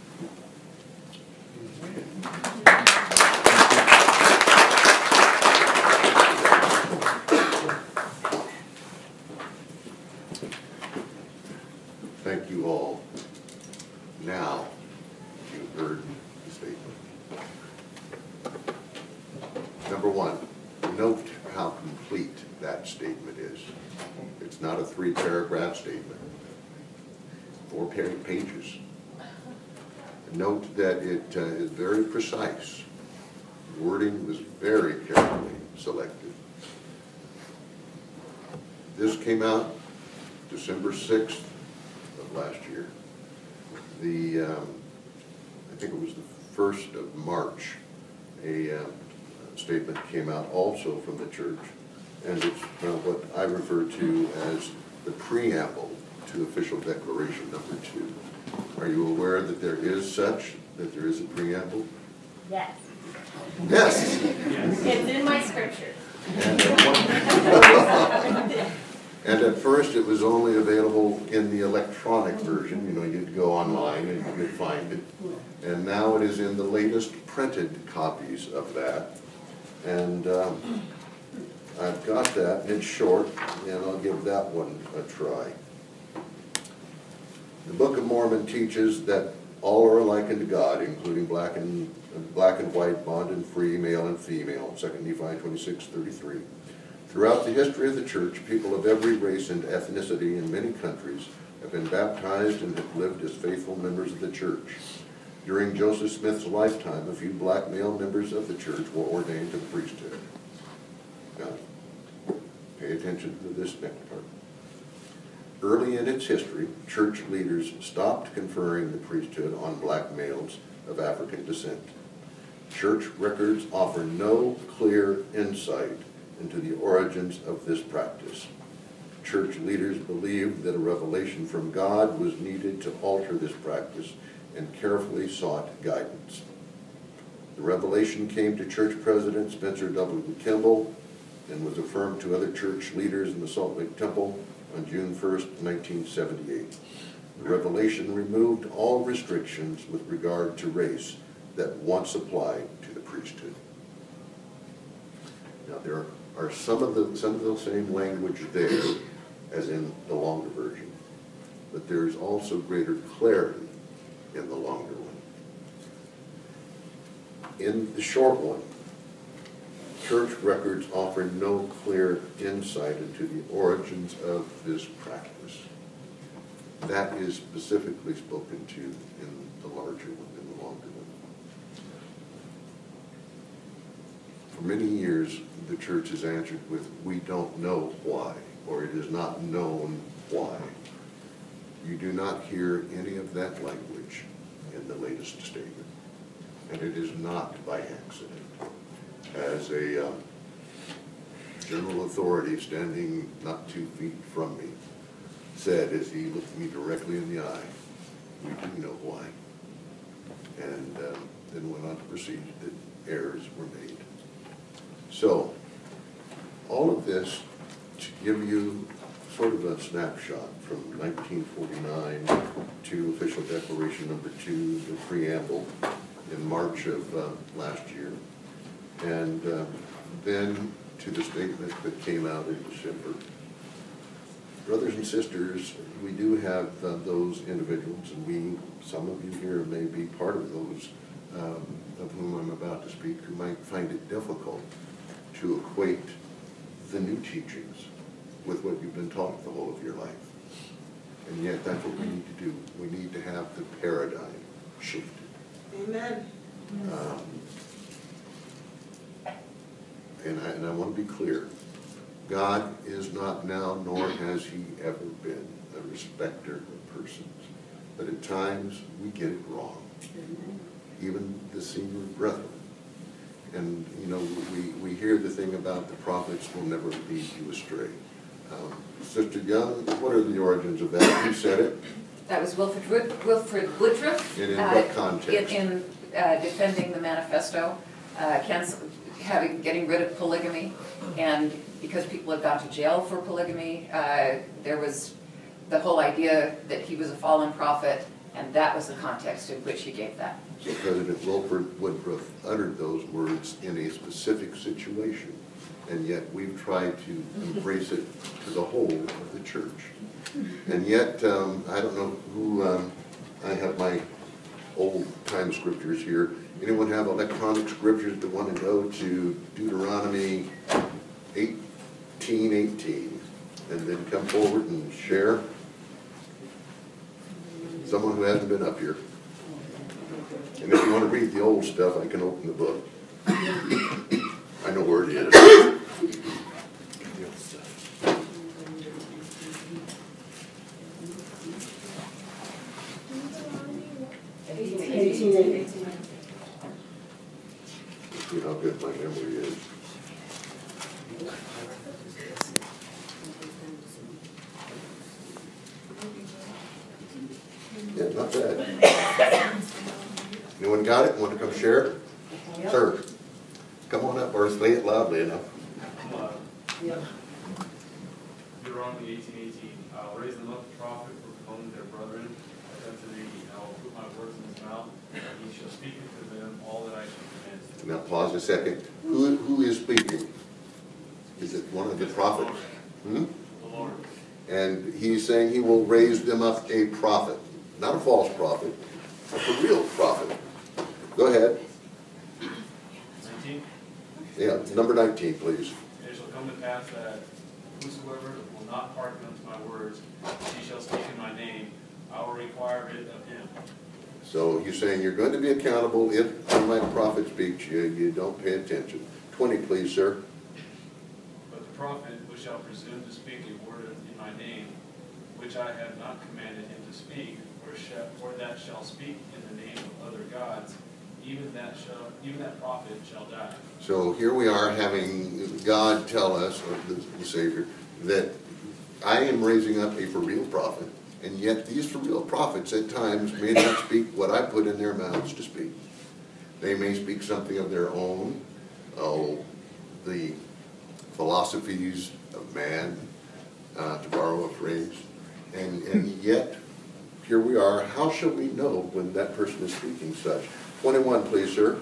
Thank you all. Now, you've heard the statement. Number one, note how complete that statement is. It's not a 3-paragraph statement, 4 pages. Note that it is very precise. Wording was very carefully selected. This came out December 6th of last year. I think it was the 1st of March, a statement came out also from the church, and it's what I refer to as the preamble to official declaration number 2. Are you aware that there is such, that there is a preamble? Yes. Yes. It's in my scripture. And at first it was only available in the electronic version, you know, you'd go online and you could find it. And now it is in the latest printed copies of that. And I've got that, it's short, and I'll give that one a try. The Book of Mormon teaches that all are alike unto God, including black and white, bond and free, male and female, 2 Nephi 26:33. Throughout the history of the church, people of every race and ethnicity in many countries have been baptized and have lived as faithful members of the church. During Joseph Smith's lifetime, a few black male members of the church were ordained to the priesthood. Now, pay attention to this next part. Early in its history, church leaders stopped conferring the priesthood on black males of African descent. Church records offer no clear insight into the origins of this practice. Church leaders believed that a revelation from God was needed to alter this practice and carefully sought guidance. The revelation came to church president Spencer W. Kimball and was affirmed to other church leaders in the Salt Lake Temple on June 1st, 1978. The revelation removed all restrictions with regard to race that once applied to the priesthood. Now there are some of the same language there as in the longer version, but there is also greater clarity in the longer one. In the short one, church records offer no clear insight into the origins of this practice. That is specifically spoken to in the larger one, in the longer one. For many years, the church has answered with, "We don't know why," or "It is not known why." You do not hear any of that language in the latest statement. And it is not by accident. As a general authority standing not 2 feet from me said as he looked me directly in the eye, we do know why. And then went on to proceed that errors were made. So, all of this to give you sort of a snapshot from 1949 to Official Declaration number 2, the preamble in March of last year, and then to the statement that came out in December. Brothers and sisters, we do have those individuals, and some of you here may be part of those of whom I'm about to speak, who might find it difficult to equate the new teachings with what you've been taught the whole of your life. And yet that's what we need to do. We need to have the paradigm shifted. Amen. And I want to be clear. God is not now, nor has he ever been, a respecter of persons. But at times, we get it wrong. Even the senior brethren. And, you know, we hear the thing about the prophets will never lead you astray. Sister Young, what are the origins of that? You said it. That was Wilford Woodruff. And in what context? In defending the manifesto, getting rid of polygamy, and because people had gone to jail for polygamy, there was the whole idea that he was a fallen prophet, and that was the context in which he gave that. So President Wilford Woodruff uttered those words in a specific situation, and yet we've tried to embrace it to the whole of the church. And yet, I don't know who, I have my old-time scriptures here. Anyone have electronic scriptures that want to go to Deuteronomy 18:18, and then come forward and share? Someone who hasn't been up here. And if you want to read the old stuff, I can open the book. I know where it is. See how good my memory is. Yeah, not bad. Anyone got it? Want to come share it? Yep. Sir, come on up or say it loudly enough. Deuteronomy 18:18. I'll raise them up a prophet for among their brethren, unto thee, and I will put my words in his mouth, and he shall speak unto them all that I shall command. Now pause a second. Who is speaking? Is it one of the prophets? The Lord. And he's saying he will raise them up a prophet. Not a false prophet, a real prophet. Go ahead. 19. Yeah, number 19, please. And it shall come to pass that whosoever will not hearken unto my words, he shall speak in my name, I will require it of him. So you're saying you're going to be accountable if one of my prophet speaks you don't pay attention. 20, please, sir. But the prophet which shall presume to speak a word in my name, which I have not commanded him to speak, or that shall speak in the name of other gods, even that prophet shall die. So here we are having God tell us, or the Savior, that I am raising up a for real prophet, and yet these for real prophets at times may not speak what I put in their mouths to speak. They may speak something of their own, the philosophies of man, to borrow a phrase, and yet here we are. How shall we know when that person is speaking such? 21, please, sir.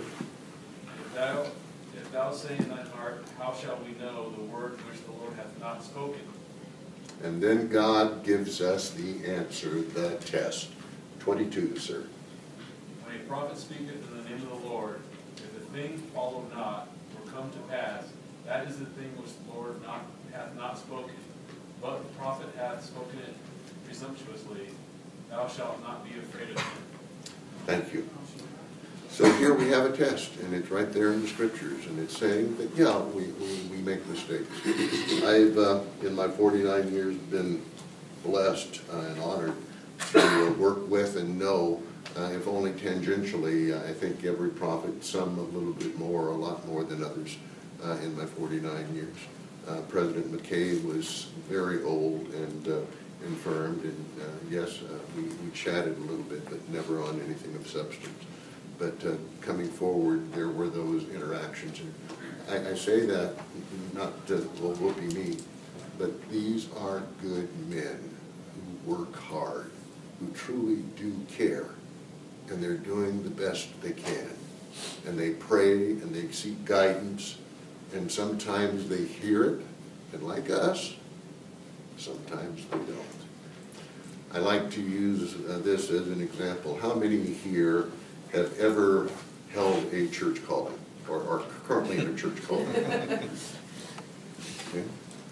If thou say in thine heart, how shall we know the word which the Lord hath not spoken? And then God gives us the answer, the test. 22, sir. When a prophet speaketh in the name of the Lord, if the thing follow not, or come to pass, that is the thing which the Lord hath not spoken. But the prophet hath spoken it presumptuously, thou shalt not be afraid of him. Thank you. So here we have a test, and it's right there in the scriptures, and it's saying that, yeah, we make mistakes. I've, in my 49 years, been blessed and honored to work with and know, if only tangentially. I think every prophet, some a little bit more, a lot more than others in my 49 years. President McKay was very old and infirmed, and yes, we chatted a little bit, but never on anything of substance. But coming forward, there were those interactions. And I say that not to, well, whoopee me, but these are good men who work hard, who truly do care, and they're doing the best they can. And they pray and they seek guidance, and sometimes they hear it, and like us, sometimes they don't. I like to use this as an example. How many here have ever held a church calling, or are currently in a church calling? Okay.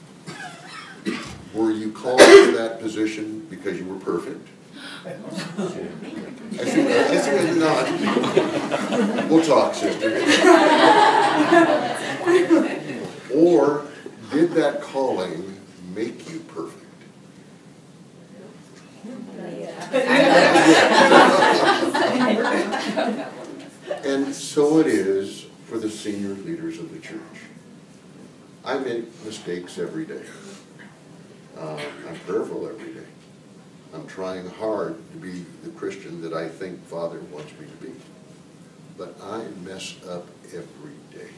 Were you called to that position because you were perfect? I think not. We'll talk, sister. Or did that calling make you perfect? And so it is for the senior leaders of the church. I make mistakes every day. I'm prayerful every day. I'm trying hard to be the Christian that I think Father wants me to be. But I mess up every day.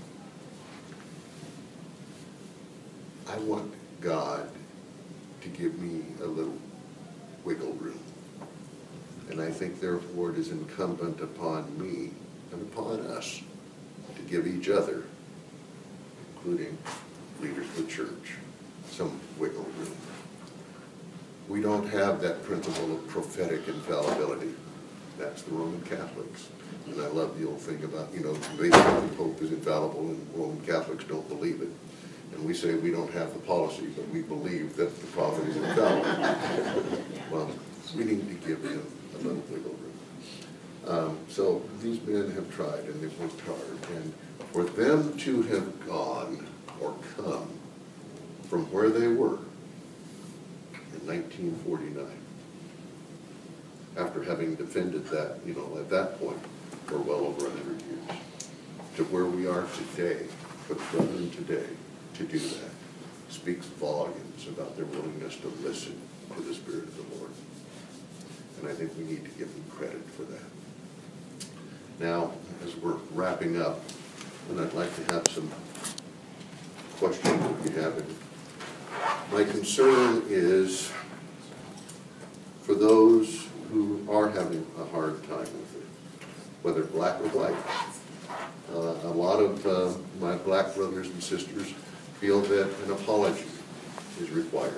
I want God to give me a little wiggle room. And I think therefore it is incumbent upon me and upon us to give each other, including leaders of the church, some wiggle room. We don't have that principle of prophetic infallibility. That's the Roman Catholics. And I love the old thing about, they think the Pope is infallible and Roman Catholics don't believe it. And we say we don't have the policy, but we believe that the prophet is infallible. Well, we need to give him a little wiggle room. So these men have tried and they've worked hard. And for them to have gone or come from where they were in 1949, after having defended that, at that point, for well over 100 years, to where we are today, for the brethren today, to do that, speaks volumes about their willingness to listen to the Spirit of the Lord. And I think we need to give them credit for that. Now, as we're wrapping up, and I'd like to have some questions if you have any. My concern is for those who are having a hard time with it, whether black or white. A lot of my black brothers and sisters feel that an apology is required.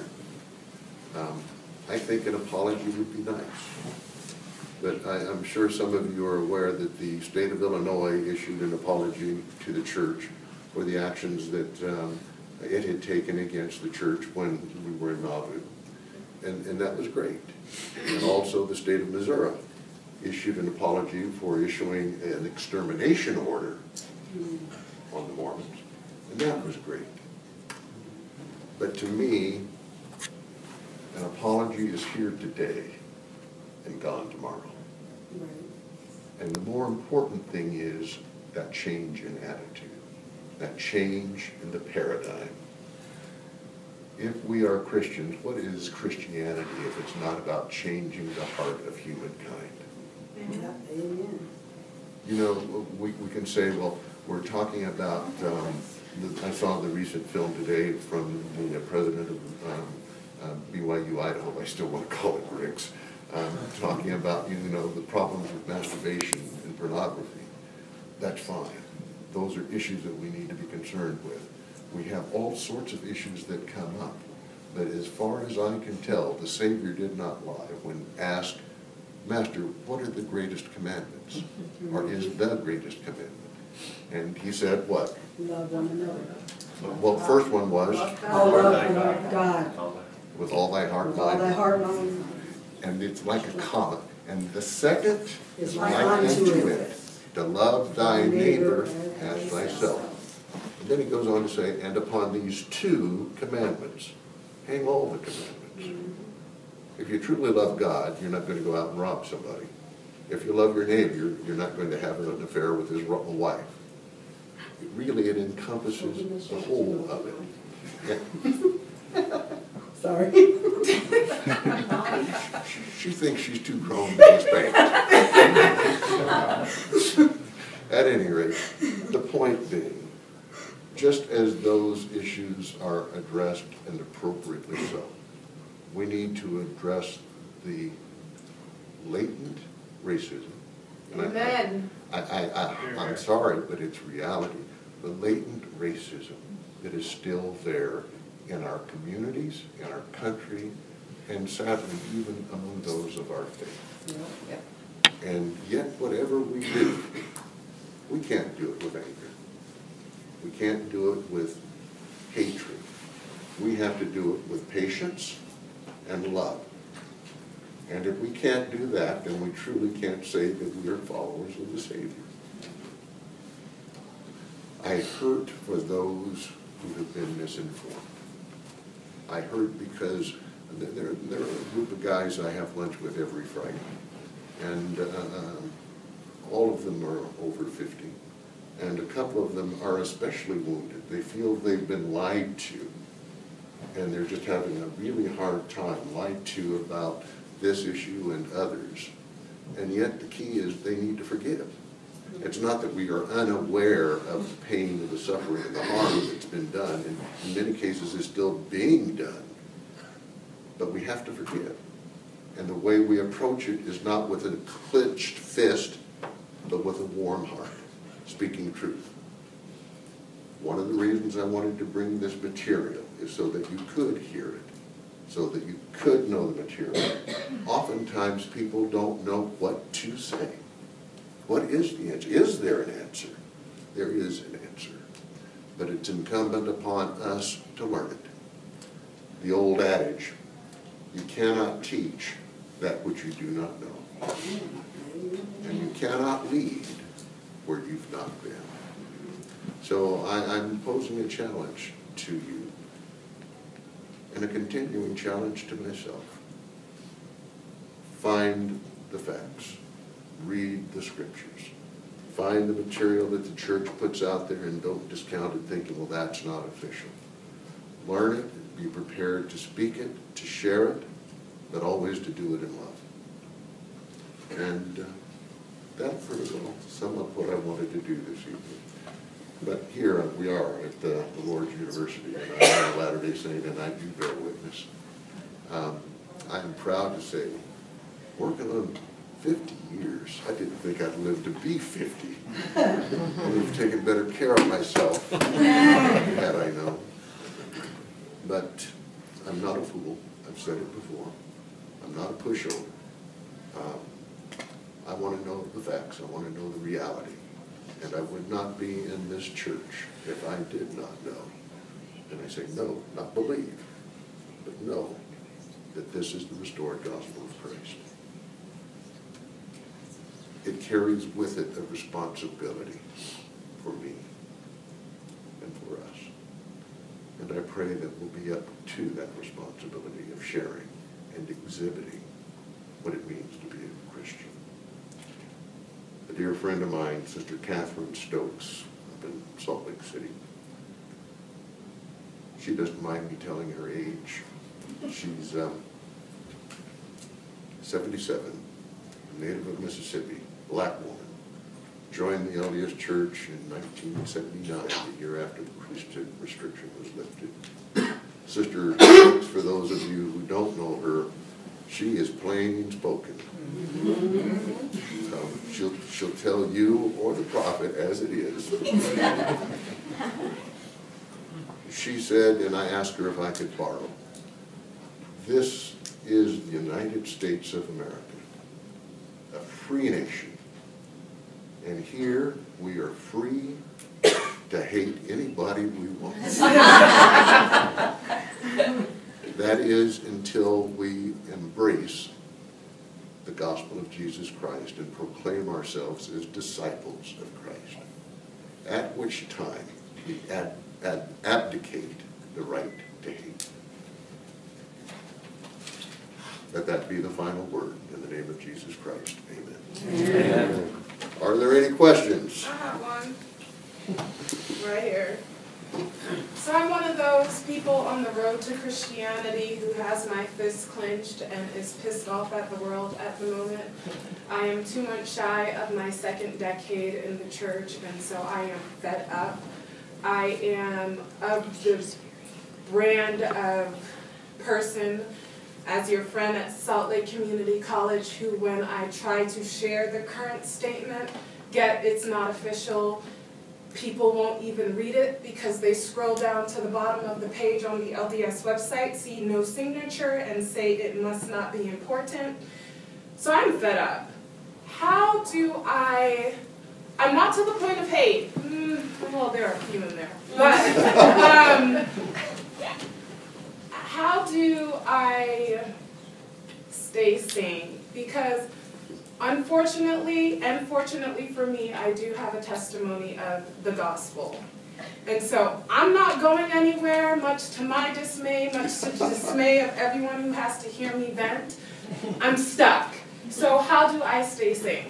I think an apology would be nice. But I'm sure some of you are aware that the state of Illinois issued an apology to the church for the actions that it had taken against the church when we were in Nauvoo. And that was great. And also the state of Missouri issued an apology for issuing an extermination order on the Mormons. And that was great. But to me, an apology is here today and gone tomorrow. Right. And the more important thing is that change in attitude, that change in the paradigm. If we are Christians, what is Christianity if it's not about changing the heart of humankind? Amen. We can say, well, we're talking about, I saw the recent film today from the president of BYU Idaho, I still want to call it Griggs, talking about, the problems with masturbation and pornography. That's fine. Those are issues that we need to be concerned with. We have all sorts of issues that come up. But as far as I can tell, the Savior did not lie when asked, Master, what are the greatest commandments? Or is the greatest commandment? And he said what? Love one another. Well, the first one was? Love God. With all thy heart, With all thy heart, mind. And it's like a comma. And the second Is is like like unto unto it. it, to love thy neighbor as thyself. And then he goes on to say, and upon these two commandments, hang all the commandments. If you truly love God, you're not going to go out and rob somebody. If you love your neighbor, you're not going to have an affair with his wife. It encompasses the whole of it. Yeah. Sorry. She thinks she's too grown to be spanked. At any rate, the point being, just as those issues are addressed, and appropriately so, we need to address the latent racism. And Amen. I'm sorry, but it's reality. The latent racism that is still there in our communities, in our country, and sadly even among those of our faith. Yep. And yet, whatever we do, we can't do it with anger. We can't do it with hatred. We have to do it with patience and love. And if we can't do that, then we truly can't say that we are followers of the Savior. I hurt for those who have been misinformed. I hurt because there are a group of guys I have lunch with every Friday, and all of them are over 50, and a couple of them are especially wounded. They feel they've been lied to, and they're just having a really hard time, lied to about this issue and others. And yet the key is they need to forgive. It's not that we are unaware of the pain and the suffering and the harm that's been done, and in many cases is still being done, but we have to forgive. And the way we approach it is not with a clenched fist, but with a warm heart, speaking truth. One of the reasons I wanted to bring this material is so that you could hear it, so that you could know the material. Oftentimes people don't know what to say. What is the answer? Is there an answer? There is an answer. But it's incumbent upon us to learn it. The old adage, you cannot teach that which you do not know. And you cannot lead where you've not been. So I'm posing a challenge to you, and a continuing challenge to myself. Find the facts. Read the scriptures. Find the material that the church puts out there and don't discount it thinking, well, that's not official. Learn it, be prepared to speak it, to share it, but always to do it in love. And that pretty well sum up what I wanted to do this evening. But here we are at the Lord's University, and I'm a Latter-day Saint, and I do bear witness. I am proud to say, working on 50 years, I didn't think I'd live to be 50. I would have taken better care of myself had I known. But I'm not a fool. I've said it before. I'm not a pushover. I want to know the facts. I want to know the reality. And I would not be in this church if I did not know. And I say no, not believe, but know that this is the restored gospel of Christ. It carries with it a responsibility for me and for us. And I pray that we'll be up to that responsibility of sharing and exhibiting what it means to be a Christian. A dear friend of mine, Sister Catherine Stokes, up in Salt Lake City, she doesn't mind me telling her age. She's 77, native of Mississippi, black woman, joined the LDS Church in 1979, the year after the priesthood restriction was lifted. Sister Stokes, for those of you who don't know her, she is plain spoken. She'll tell you or the prophet as it is. She said, and I asked her if I could borrow, this is the United States of America, a free nation. And here we are free to hate anybody we want. That is until we embrace the gospel of Jesus Christ and proclaim ourselves as disciples of Christ, at which time we abdicate the right to hate. Let that be the final word. In the name of Jesus Christ, amen. Amen. Are there any questions? I have one right here. So I'm one of those people on the road to Christianity who has my fists clenched and is pissed off at the world at the moment. I am 2 months shy of my 2nd decade in the church, and so I am fed up. I am of the brand of person as your friend at Salt Lake Community College who, when I try to share the current statement, get it's not official. People won't even read it because they scroll down to the bottom of the page on the LDS website, see no signature, and say it must not be important. So I'm fed up. How do I'm not to the point of hate. Well, there are a few in there. But how do I stay sane? Because unfortunately, and fortunately for me, I do have a testimony of the gospel. And so I'm not going anywhere, much to my dismay, much to the dismay of everyone who has to hear me vent. I'm stuck. So how do I stay sane?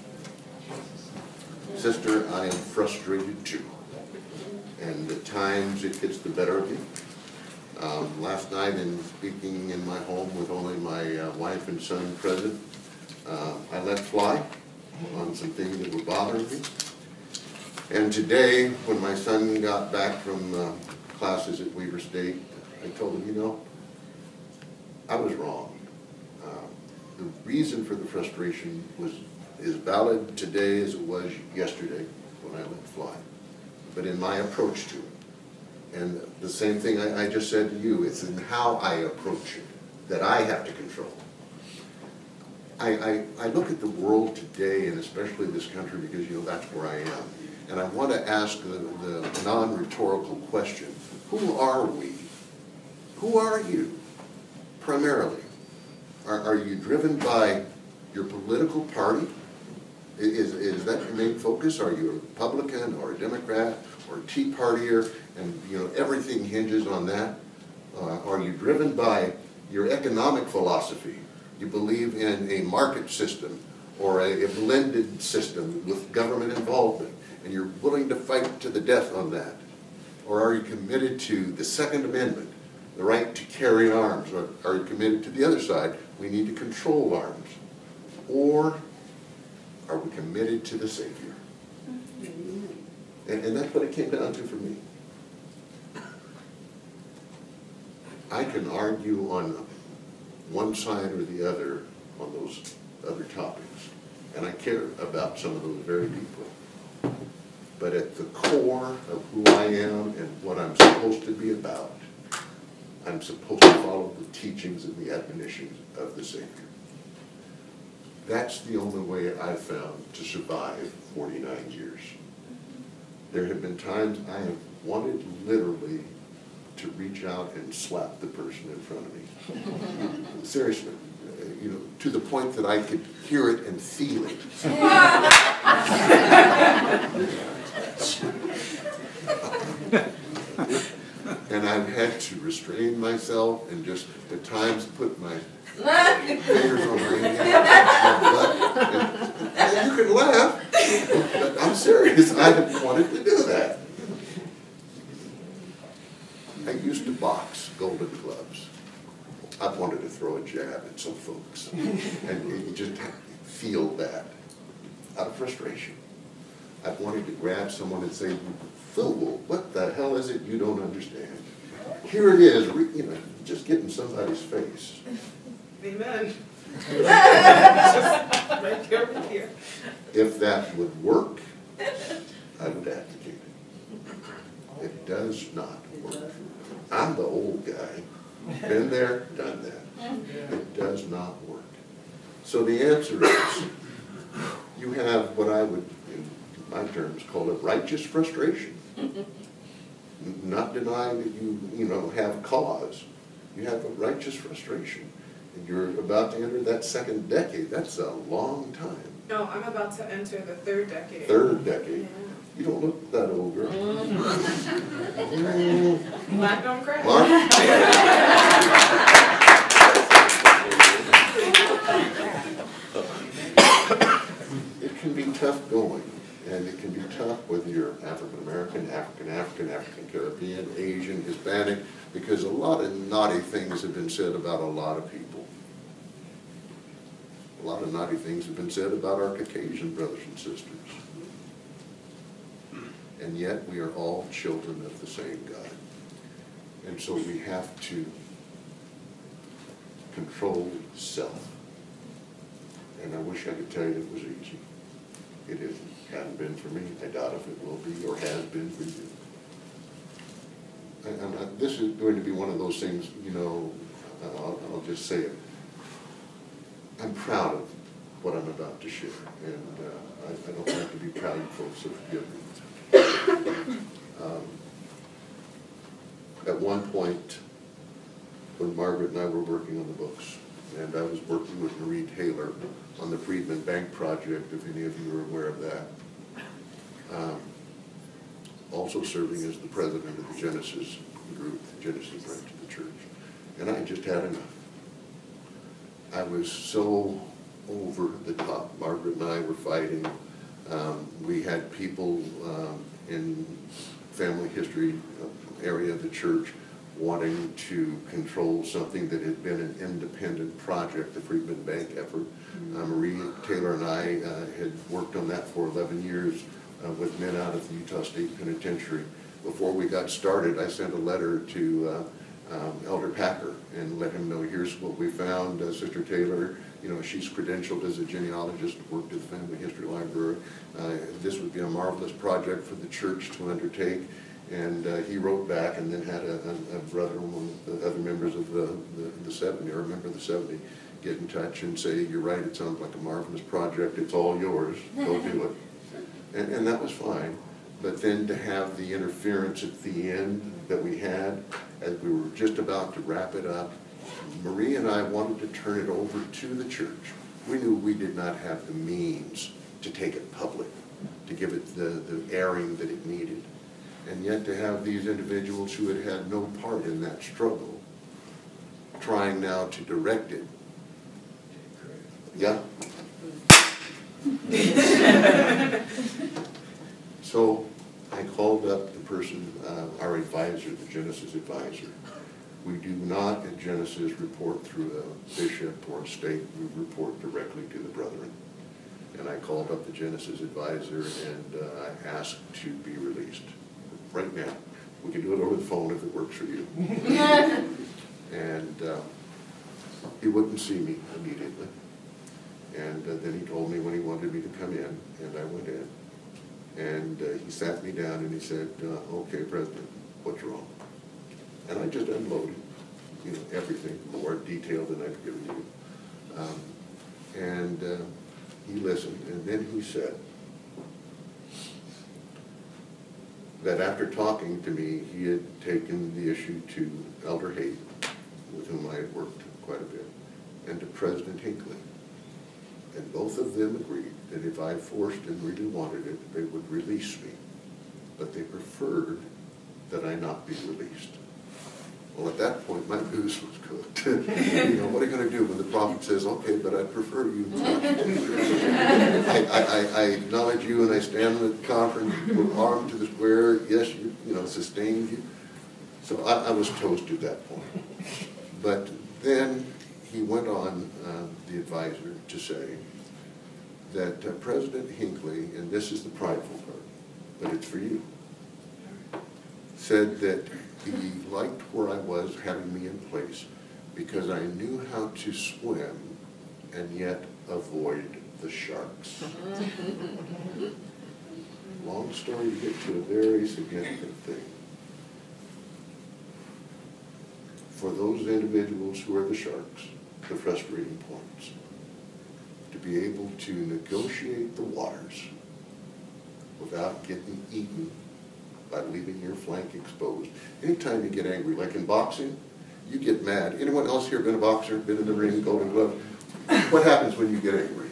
Sister, I am frustrated too. And at times it gets the better of you. Last night, in speaking in my home with only my wife and son present, I let fly on some things that were bothering me. And today, when my son got back from classes at Weaver State, I told him, you know, I was wrong. The reason for the frustration is valid today as it was yesterday when I let fly, but in my approach to it. And the same thing I just said to you, it's in how I approach it that I have to control. I look at the world today, and especially this country, because, you know, that's where I am. And I want to ask the non-rhetorical question, who are we? Who are you, primarily? Are you driven by your political party? Is that your main focus? Are you a Republican or a Democrat or a Tea Partier? And, you know, everything hinges on that. Are you driven by your economic philosophy? You believe in a market system or a blended system with government involvement, and you're willing to fight to the death on that? Or are you committed to the Second Amendment, the right to carry arms? Or are you committed to the other side? We need to control arms. Or are we committed to the Savior? And that's what it came down to for me. I can argue on one side or the other on those other topics, and I care about some of those very deeply. But at the core of who I am and what I'm supposed to be about, I'm supposed to follow the teachings and the admonitions of the Savior. That's the only way I've found to survive 49 years. There have been times I have wanted literally to reach out and slap the person in front of me. Seriously, you know, to the point that I could hear it and feel it. And I've had to restrain myself and just at times put my fingers on my butt. And you can laugh, but I'm serious. I have wanted to do that. I used to box Golden Gloves. I wanted to throw a jab at some folks. And you just feel that out of frustration. I've wanted to grab someone and say, "You fool, what the hell is it you don't understand?" Here it is, you know, just get in somebody's face. Amen. Just right over here. If that would work, I would advocate it. It does not work. I'm the old guy. Been there, done that. It does not work. So the answer is, you have what I would, in my terms, call a righteous frustration. Not denying that you know, have cause. You have a righteous frustration. And you're about to enter that second decade. That's a long time. No, I'm about to enter the third decade. Third decade. Yeah. You don't look that old, girl. Black don't crack. Mark? tough going, and it can be tough whether you're African American, African Caribbean, Asian, Hispanic, because a lot of naughty things have been said about a lot of people. A lot of naughty things have been said about our Caucasian brothers and sisters. And yet we are all children of the same God. And so we have to control self. And I wish I could tell you it was easy. It isn't. Hasn't been for me. I doubt if it will be or has been for you. And this is going to be one of those things, you know, I'll just say it. I'm proud of what I'm about to share, and I don't have to be proud, you folks, so forgive me. At one point, when Margaret and I were working on the books, and I was working with Marie Taylor on the Freedman Bank project, if any of you are aware of that, also serving as the president of the Genesis group, the Genesis branch of the church, and I just had enough. I was so over the top. Margaret and I were fighting. We had people in family history area of the church wanting to control something that had been an independent project, the Freedman Bank effort. Marie Taylor and I had worked on that for 11 years with men out of the Utah State Penitentiary. Before we got started, I sent a letter to Elder Packer and let him know, here's what we found. Sister Taylor, you know, she's credentialed as a genealogist, worked at the Family History Library. This would be a marvelous project for the church to undertake. And he wrote back and then had a brother, one of the other members of the 70, or a member of the 70, get in touch and say, you're right, it sounds like a marvelous project, it's all yours, go do it. And that was fine. But then to have the interference at the end that we had, as we were just about to wrap it up, Marie and I wanted to turn it over to the church. We knew we did not have the means to take it public, to give it the airing that it needed. And yet to have these individuals who had had no part in that struggle, trying now to direct it. Yeah? So I called up the person, our advisor, the Genesis advisor. We do not at Genesis report through a bishop or a stake. We report directly to the brethren. And I called up the Genesis advisor and I asked to be released. Right now. We can do it over the phone if it works for you. And he wouldn't see me immediately. And then he told me when he wanted me to come in, and I went in. And he sat me down and he said, okay, President, what's wrong? And I just unloaded, you know, everything, more detailed than I've given you. And he listened, and then he said that after talking to me, he had taken the issue to Elder Haight, with whom I had worked quite a bit, and to President Hinckley. And both of them agreed that if I forced and really wanted it, they would release me. But they preferred that I not be released. Well, at that point, my goose was cooked. You know, what are you going to do when the prophet says, okay, but I prefer you not to be released? I acknowledge you and I stand in the conference with arm to the square. Yes, you know, sustained you. So I was toast at that point. But then he went on, the advisor, to say that President Hinckley, and this is the prideful part, but it's for you, said that he liked where I was having me in place because I knew how to swim and yet avoid the sharks. Long story to get to a very significant thing. For those individuals who are the sharks, the frustrating points, to be able to negotiate the waters without getting eaten by leaving your flank exposed. Anytime you get angry, like in boxing, you get mad. Anyone else here been a boxer, been in the ring, Golden Glove? What happens when you get angry?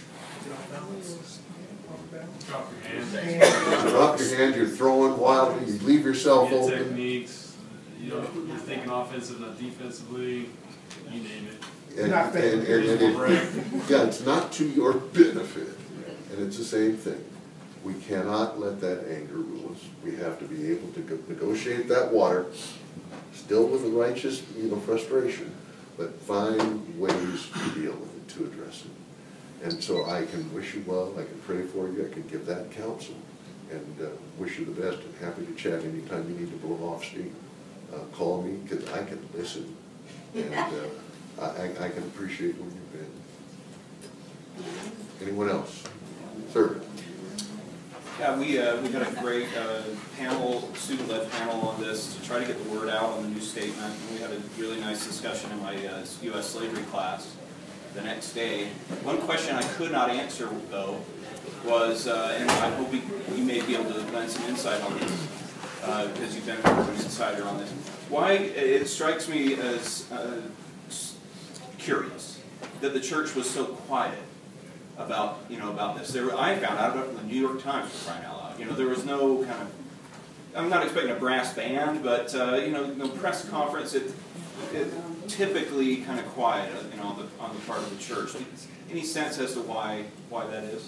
Drop your hands. You drop your hands, you're throwing wildly, you leave yourself open. Techniques, you know, you're thinking offensive, not defensively, you name it. Yeah, it's not to your benefit. And it's the same thing. We cannot let that anger rule us. We have to be able to negotiate that water, still with a righteous, frustration, but find ways to deal with it, to address it. And so I can wish you well, I can pray for you, I can give that counsel, and wish you the best, and happy to chat anytime you need to blow off steam. Call me, because I can listen, and I can appreciate where you've been. Anyone else? Sir? Yeah, we had a great panel, student-led panel on this to try to get the word out on the new statement. And we had a really nice discussion in my U.S. slavery class the next day. One question I could not answer, though, was, and I hope you may be able to lend some insight on this, because you've been a Mormon insider on this. Why it strikes me as curious that the church was so quiet about this. I found out about it in the New York Times, for crying out loud. There was no kind of, I'm not expecting a brass band, but no press conference. It typically kind of quiet, on the part of the church. Any sense as to why that is?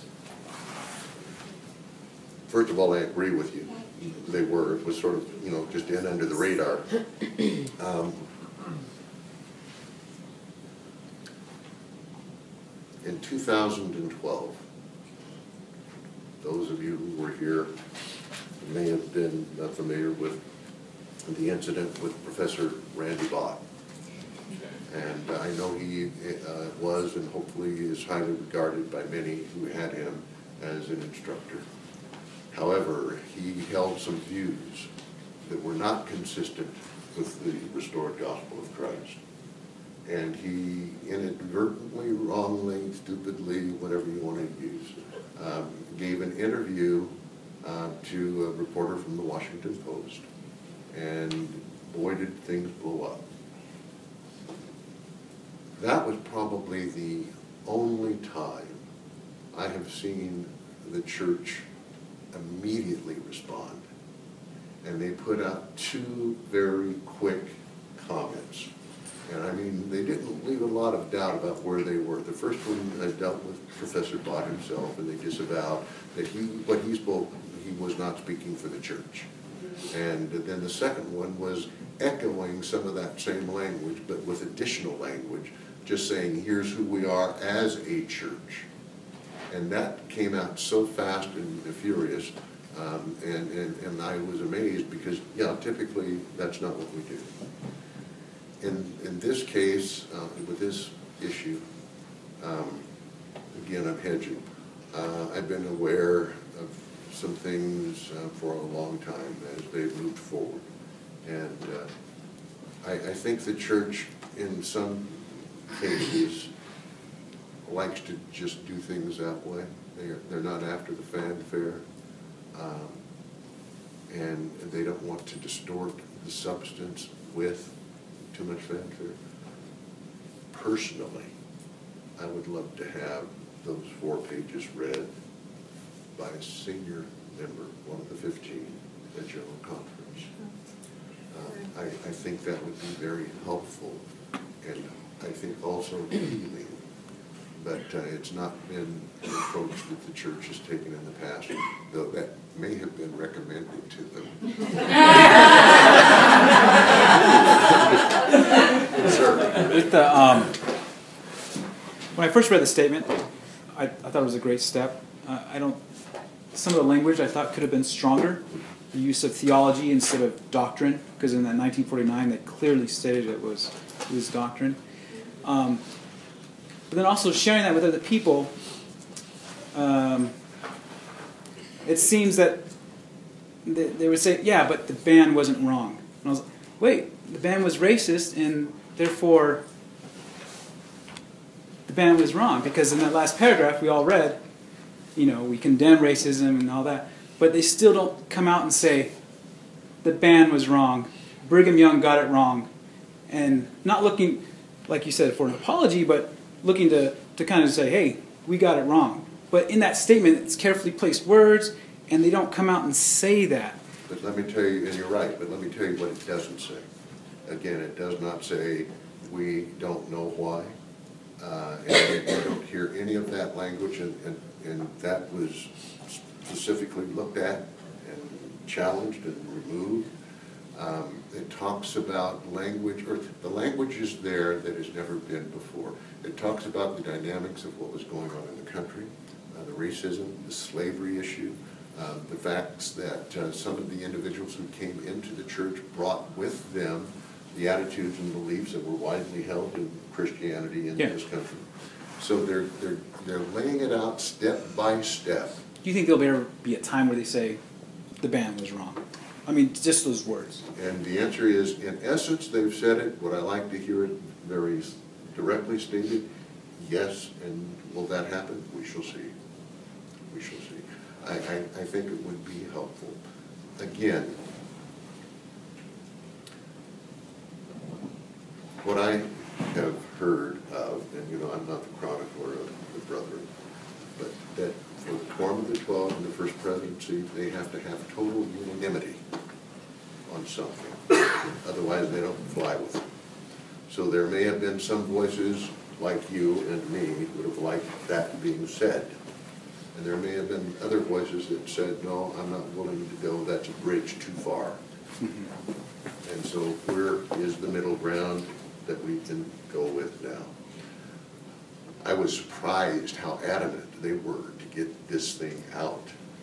First of all, I agree with you. It was sort of, just in under the radar. In 2012, those of you who were here may have been familiar with the incident with Professor Randy Bott. And I know he was and hopefully is highly regarded by many who had him as an instructor. However, he held some views that were not consistent with the restored gospel of Christ. And he inadvertently, wrongly, stupidly, whatever you want to use, gave an interview to a reporter from the Washington Post, and boy did things blow up. That was probably the only time I have seen the church immediately respond. And they put out two very quick comments. And I mean, they didn't leave a lot of doubt about where they were. The first one dealt with Professor Bott himself, and they disavowed that what he spoke, he was not speaking for the church. And then the second one was echoing some of that same language, but with additional language, just saying, here's who we are as a church. And that came out so fast and furious, and I was amazed because, yeah, typically that's not what we do. In this case, with this issue, again, I'm hedging. I've been aware of some things for a long time as they've moved forward. And I think the church, in some cases, likes to just do things that way. They're not after the fanfare, and they don't want to distort the substance with too much fanfare. Personally, I would love to have those 4 pages read by a senior member, one of the 15 at General Conference. I think that would be very helpful, and I think also healing. But it's not been an approach that the church has taken in the past, though that may have been recommended to them. Sure. When I first read the statement, I thought it was a great step. Some of the language I thought could have been stronger. The use of theology instead of doctrine, because in that 1949 they clearly stated it was doctrine. But then also sharing that with other people, it seems that they would say, yeah, but the ban wasn't wrong. And I was like, wait, the ban was racist, and therefore the ban was wrong. Because in that last paragraph we all read, we condemn racism and all that, but they still don't come out and say, the ban was wrong, Brigham Young got it wrong, and not looking, like you said, for an apology, but looking to kind of say, hey, we got it wrong. But in that statement, it's carefully placed words, and they don't come out and say that. But let me tell you, and you're right, but let me tell you what it doesn't say. Again, it does not say, we don't know why. And you don't hear any of that language and that was specifically looked at and challenged and removed. It talks about language, or the language is there that has never been before. It talks about the dynamics of what was going on in the country, the racism, the slavery issue, the facts that some of the individuals who came into the church brought with them the attitudes and beliefs that were widely held in Christianity in this country. So they're laying it out step by step. Do you think there'll ever be a time where they say the band was wrong? I mean, just those words. And the answer is, in essence, they've said it. Would I like to hear it very directly stated? Yes. And will that happen? We shall see. We shall see. I think it would be helpful. Again, what I have heard of, and you know, I'm not the chronicler of the brethren, but that for the Quorum of the 12 and the First Presidency, they have to have total unanimity on something. Otherwise, they don't fly with it. So there may have been some voices like you and me would have liked that being said. And there may have been other voices that said, no, I'm not willing to go, that's a bridge too far. And so where is the middle ground that we can go with now? I was surprised how adamant they were to get this thing out.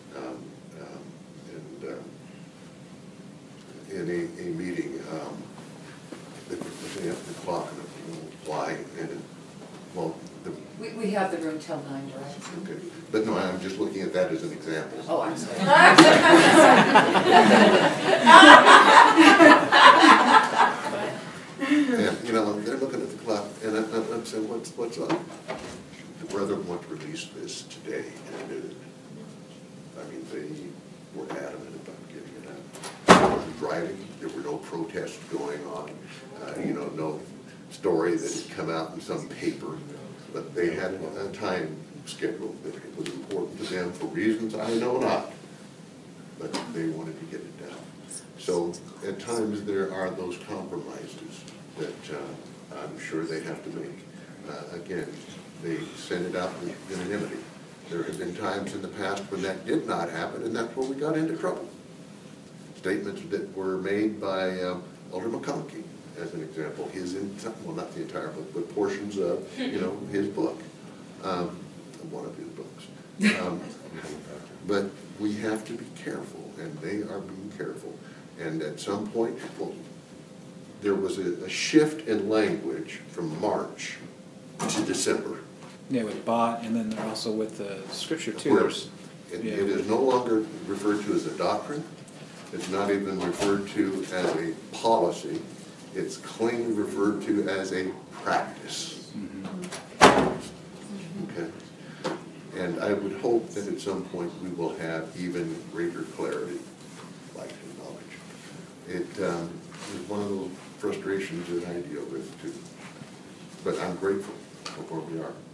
In a meeting, looking at the clock and why, and well, we have the room till 9, right? Okay, but no, I'm just looking at that as an example. Oh, I'm sorry. And you know, they're looking at the clock, and I'm saying, what's up? The brethren want to release this today at noon. I mean, they were adamant about getting it out. They were driving. There were no protests going on. You know, no story that had come out in some paper. But they had a time schedule that it was important to them for reasons I know not. But they wanted to get it done. So at times there are those compromises that I'm sure they have to make. Again, they send it out with unanimity. There have been times in the past when that did not happen, and that's where we got into trouble. Statements that were made by Elder McConkie, as an example, well, not the entire book, but portions of, you know, his book, one of his books. But we have to be careful, and they are being careful. And at some point, well, there was a shift in language from March to December. Yeah, with Bott, and then they're also with the Scripture too. It is no longer referred to as a doctrine. It's not even referred to as a policy. It's cleanly referred to as a practice. Okay. And I would hope that at some point we will have even greater clarity, light, and knowledge. It is one of those frustrations that I deal with too. But I'm grateful for where we are.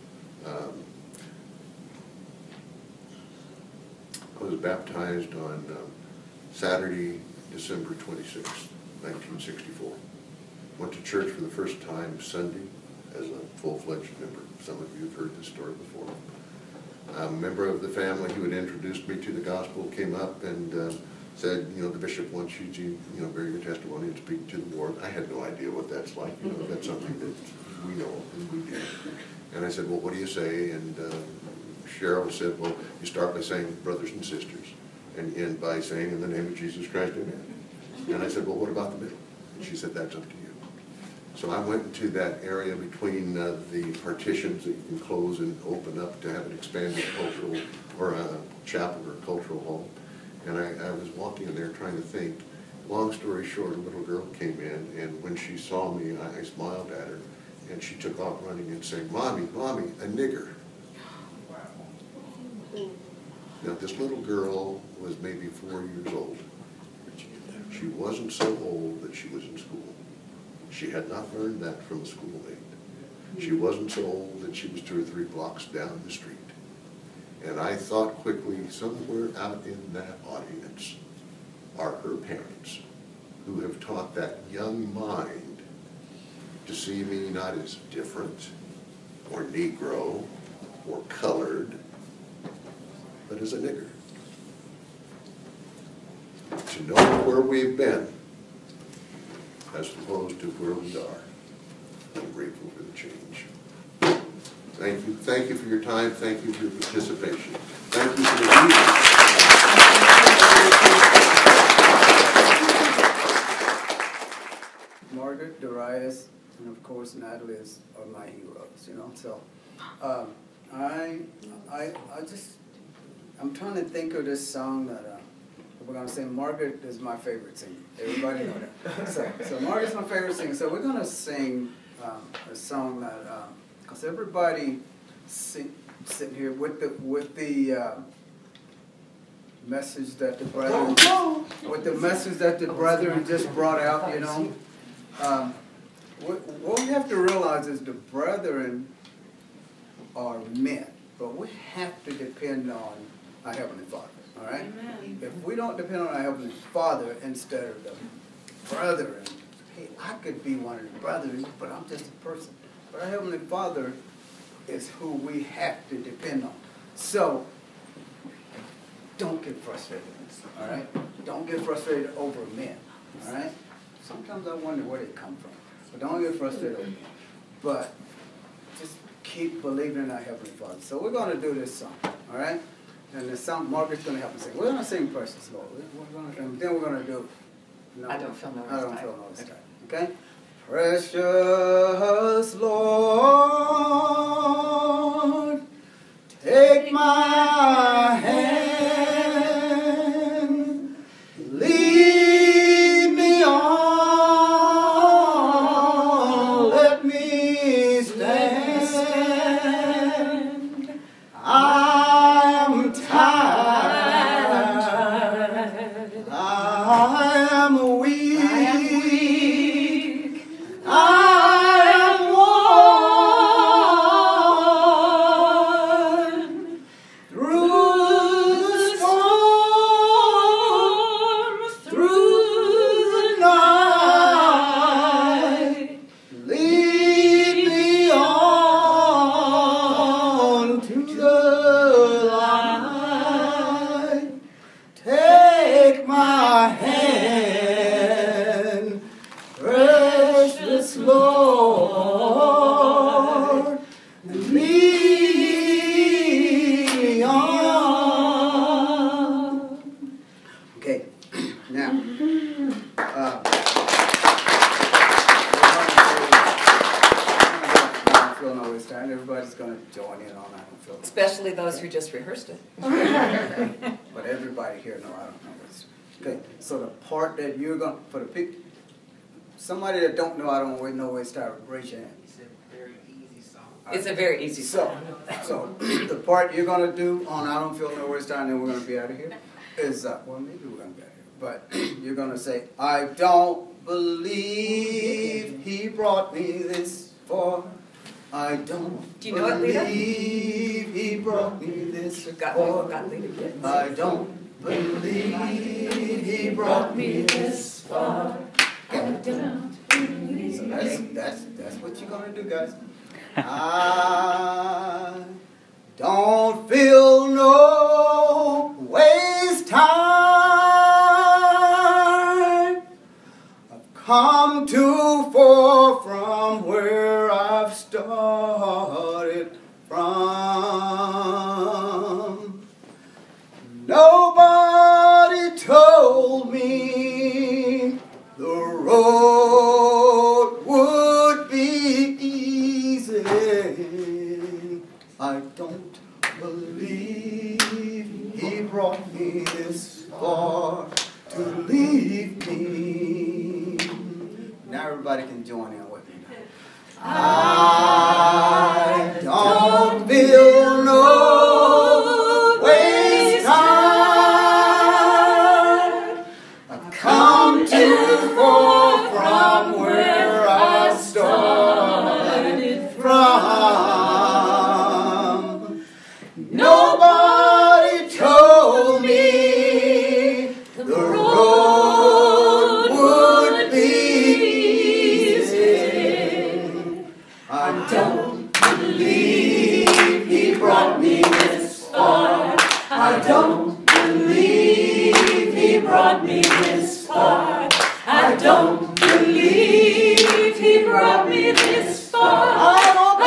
I was baptized on Saturday, December 26th, 1964. Went to church for the first time Sunday as a full-fledged member. Some of you have heard this story before. A member of the family who had introduced me to the gospel came up and said, you know, the bishop wants you to, you know, bear your testimony and speak to the Lord. I had no idea what that's like. You know, that's something that we know and we do. And I said, well, what do you say? And Cheryl said, well, you start by saying brothers and sisters, and end by saying in the name of Jesus Christ, amen. And I said, well, what about the middle? And she said, that's up to you. So I went into that area between the partitions that you can close and open up to have an expanded cultural, or a chapel or cultural hall. And I was walking in there trying to think. Long story short, a little girl came in, and when she saw me, I smiled at her, and she took off running and saying, Mommy, Mommy, a nigger. Now, this little girl was maybe 4 years old. She wasn't so old that she was in school. She had not learned that from a schoolmate. She wasn't so old that she was 2 or 3 blocks down the street. And I thought quickly, somewhere out in that audience are her parents, who have taught that young mind to see me not as different, or Negro, or colored, but as a nigger. To know where we've been as opposed to where we are. I'm grateful for the change. Thank you. Thank you for your time. Thank you for your participation. Thank you for the meeting. Margaret, Darius, and of course Natalie are my heroes, you know. So I'm trying to think of this song that we're going to sing. Margaret is my favorite singer. Everybody know that. So Margaret's my favorite singer. So we're going to sing a song that, because everybody sitting here with the message that the brethren just brought out, you know. What we have to realize is the brethren are men, but we have to depend on our Heavenly Father, all right? Amen. If we don't depend on our Heavenly Father instead of the brethren, hey, I could be one of the brethren, but I'm just a person. But our Heavenly Father is who we have to depend on. So, don't get frustrated, all right? Don't get frustrated over men, all right? Sometimes I wonder where they come from. But don't get frustrated over men. But just keep believing in our Heavenly Father. So we're going to do this song, all right? And the song, Margaret's going to help us sing. We're going to sing Precious Lord. And then we're going to do I Don't Feel No Other Time. I Don't Feel No Other Time. Okay? Precious Lord, take my hand, lead me on, let me stand. I'm tired, I am weak. Especially those who just rehearsed it. But everybody here know I don't know this. Okay, so the part that you're going to, for the people, somebody that don't know I don't know where to start, raise your hand. It's a very easy song. It's a very easy song. So the part you're going to do on I Don't Feel Nowhere to Start, and then we're going to be out of here, is, well, maybe we're going to be out of here, but you're going to say, I don't believe he brought me this far. I don't Do you know it, Lita? believe he brought me this far. I don't believe he brought me this far. So that's what you're gonna do, guys. I don't feel no waste time. I've come too far from where I've started from. Nobody told me the road would be easy. I don't believe he brought me this far to leave me. Now everybody can join in with me now. I don't feel no waste time. I've come too far from where I started from. Nobody told me the road would be easy. brought me this far. I don't believe he brought me this far. I don't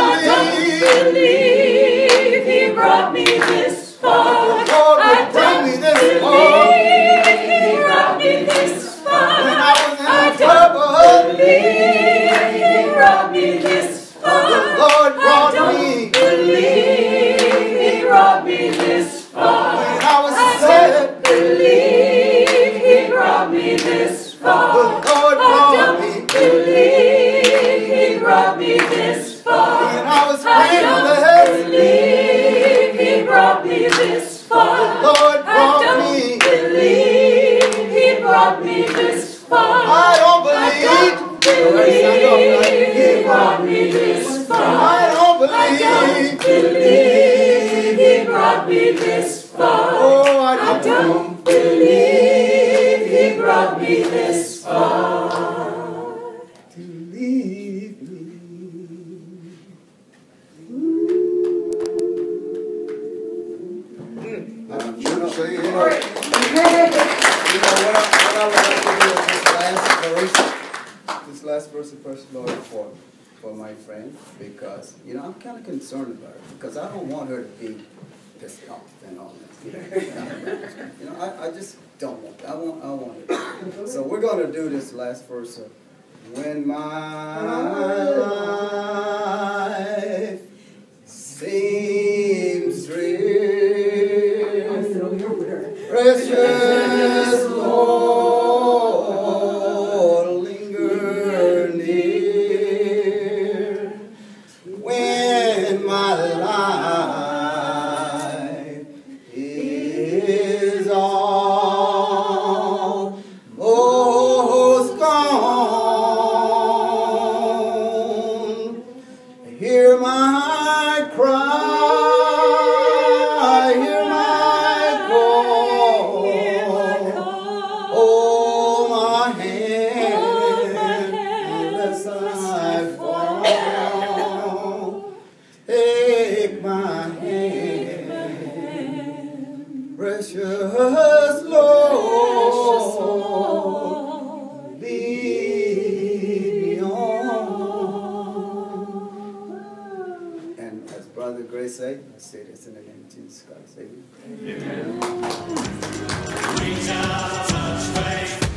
believe he brought me this far. I don't believe he brought me this far. I don't believe he brought me this far. The Lord brought me. I don't believe he brought me this far. When I was sad, I don't believe he brought me this far. The Lord brought me. I don't believe he brought me this far. When I was praying, I don't believe he brought me this far. The Lord brought me. I don't believe he brought me this far. I don't believe he brought me this far. I don't believe he brought me this far. Oh, I don't believe he brought me this far. To leave me. This last verse of First Lord for my friend, because I'm kind of concerned about her, because I don't want her to be pissed off and all this. I just don't want that. I want it. So we're going to do this last verse of when my life seems drear, precious Lord, linger near. When my life is almost gone, hear my cry, hear my call. Hold my hand, lest I fall. Take my hand, precious Lord, lead me on. And as Brother Grace said, I say this in the name of Jesus Christ. Amen. Reach out, touch faith.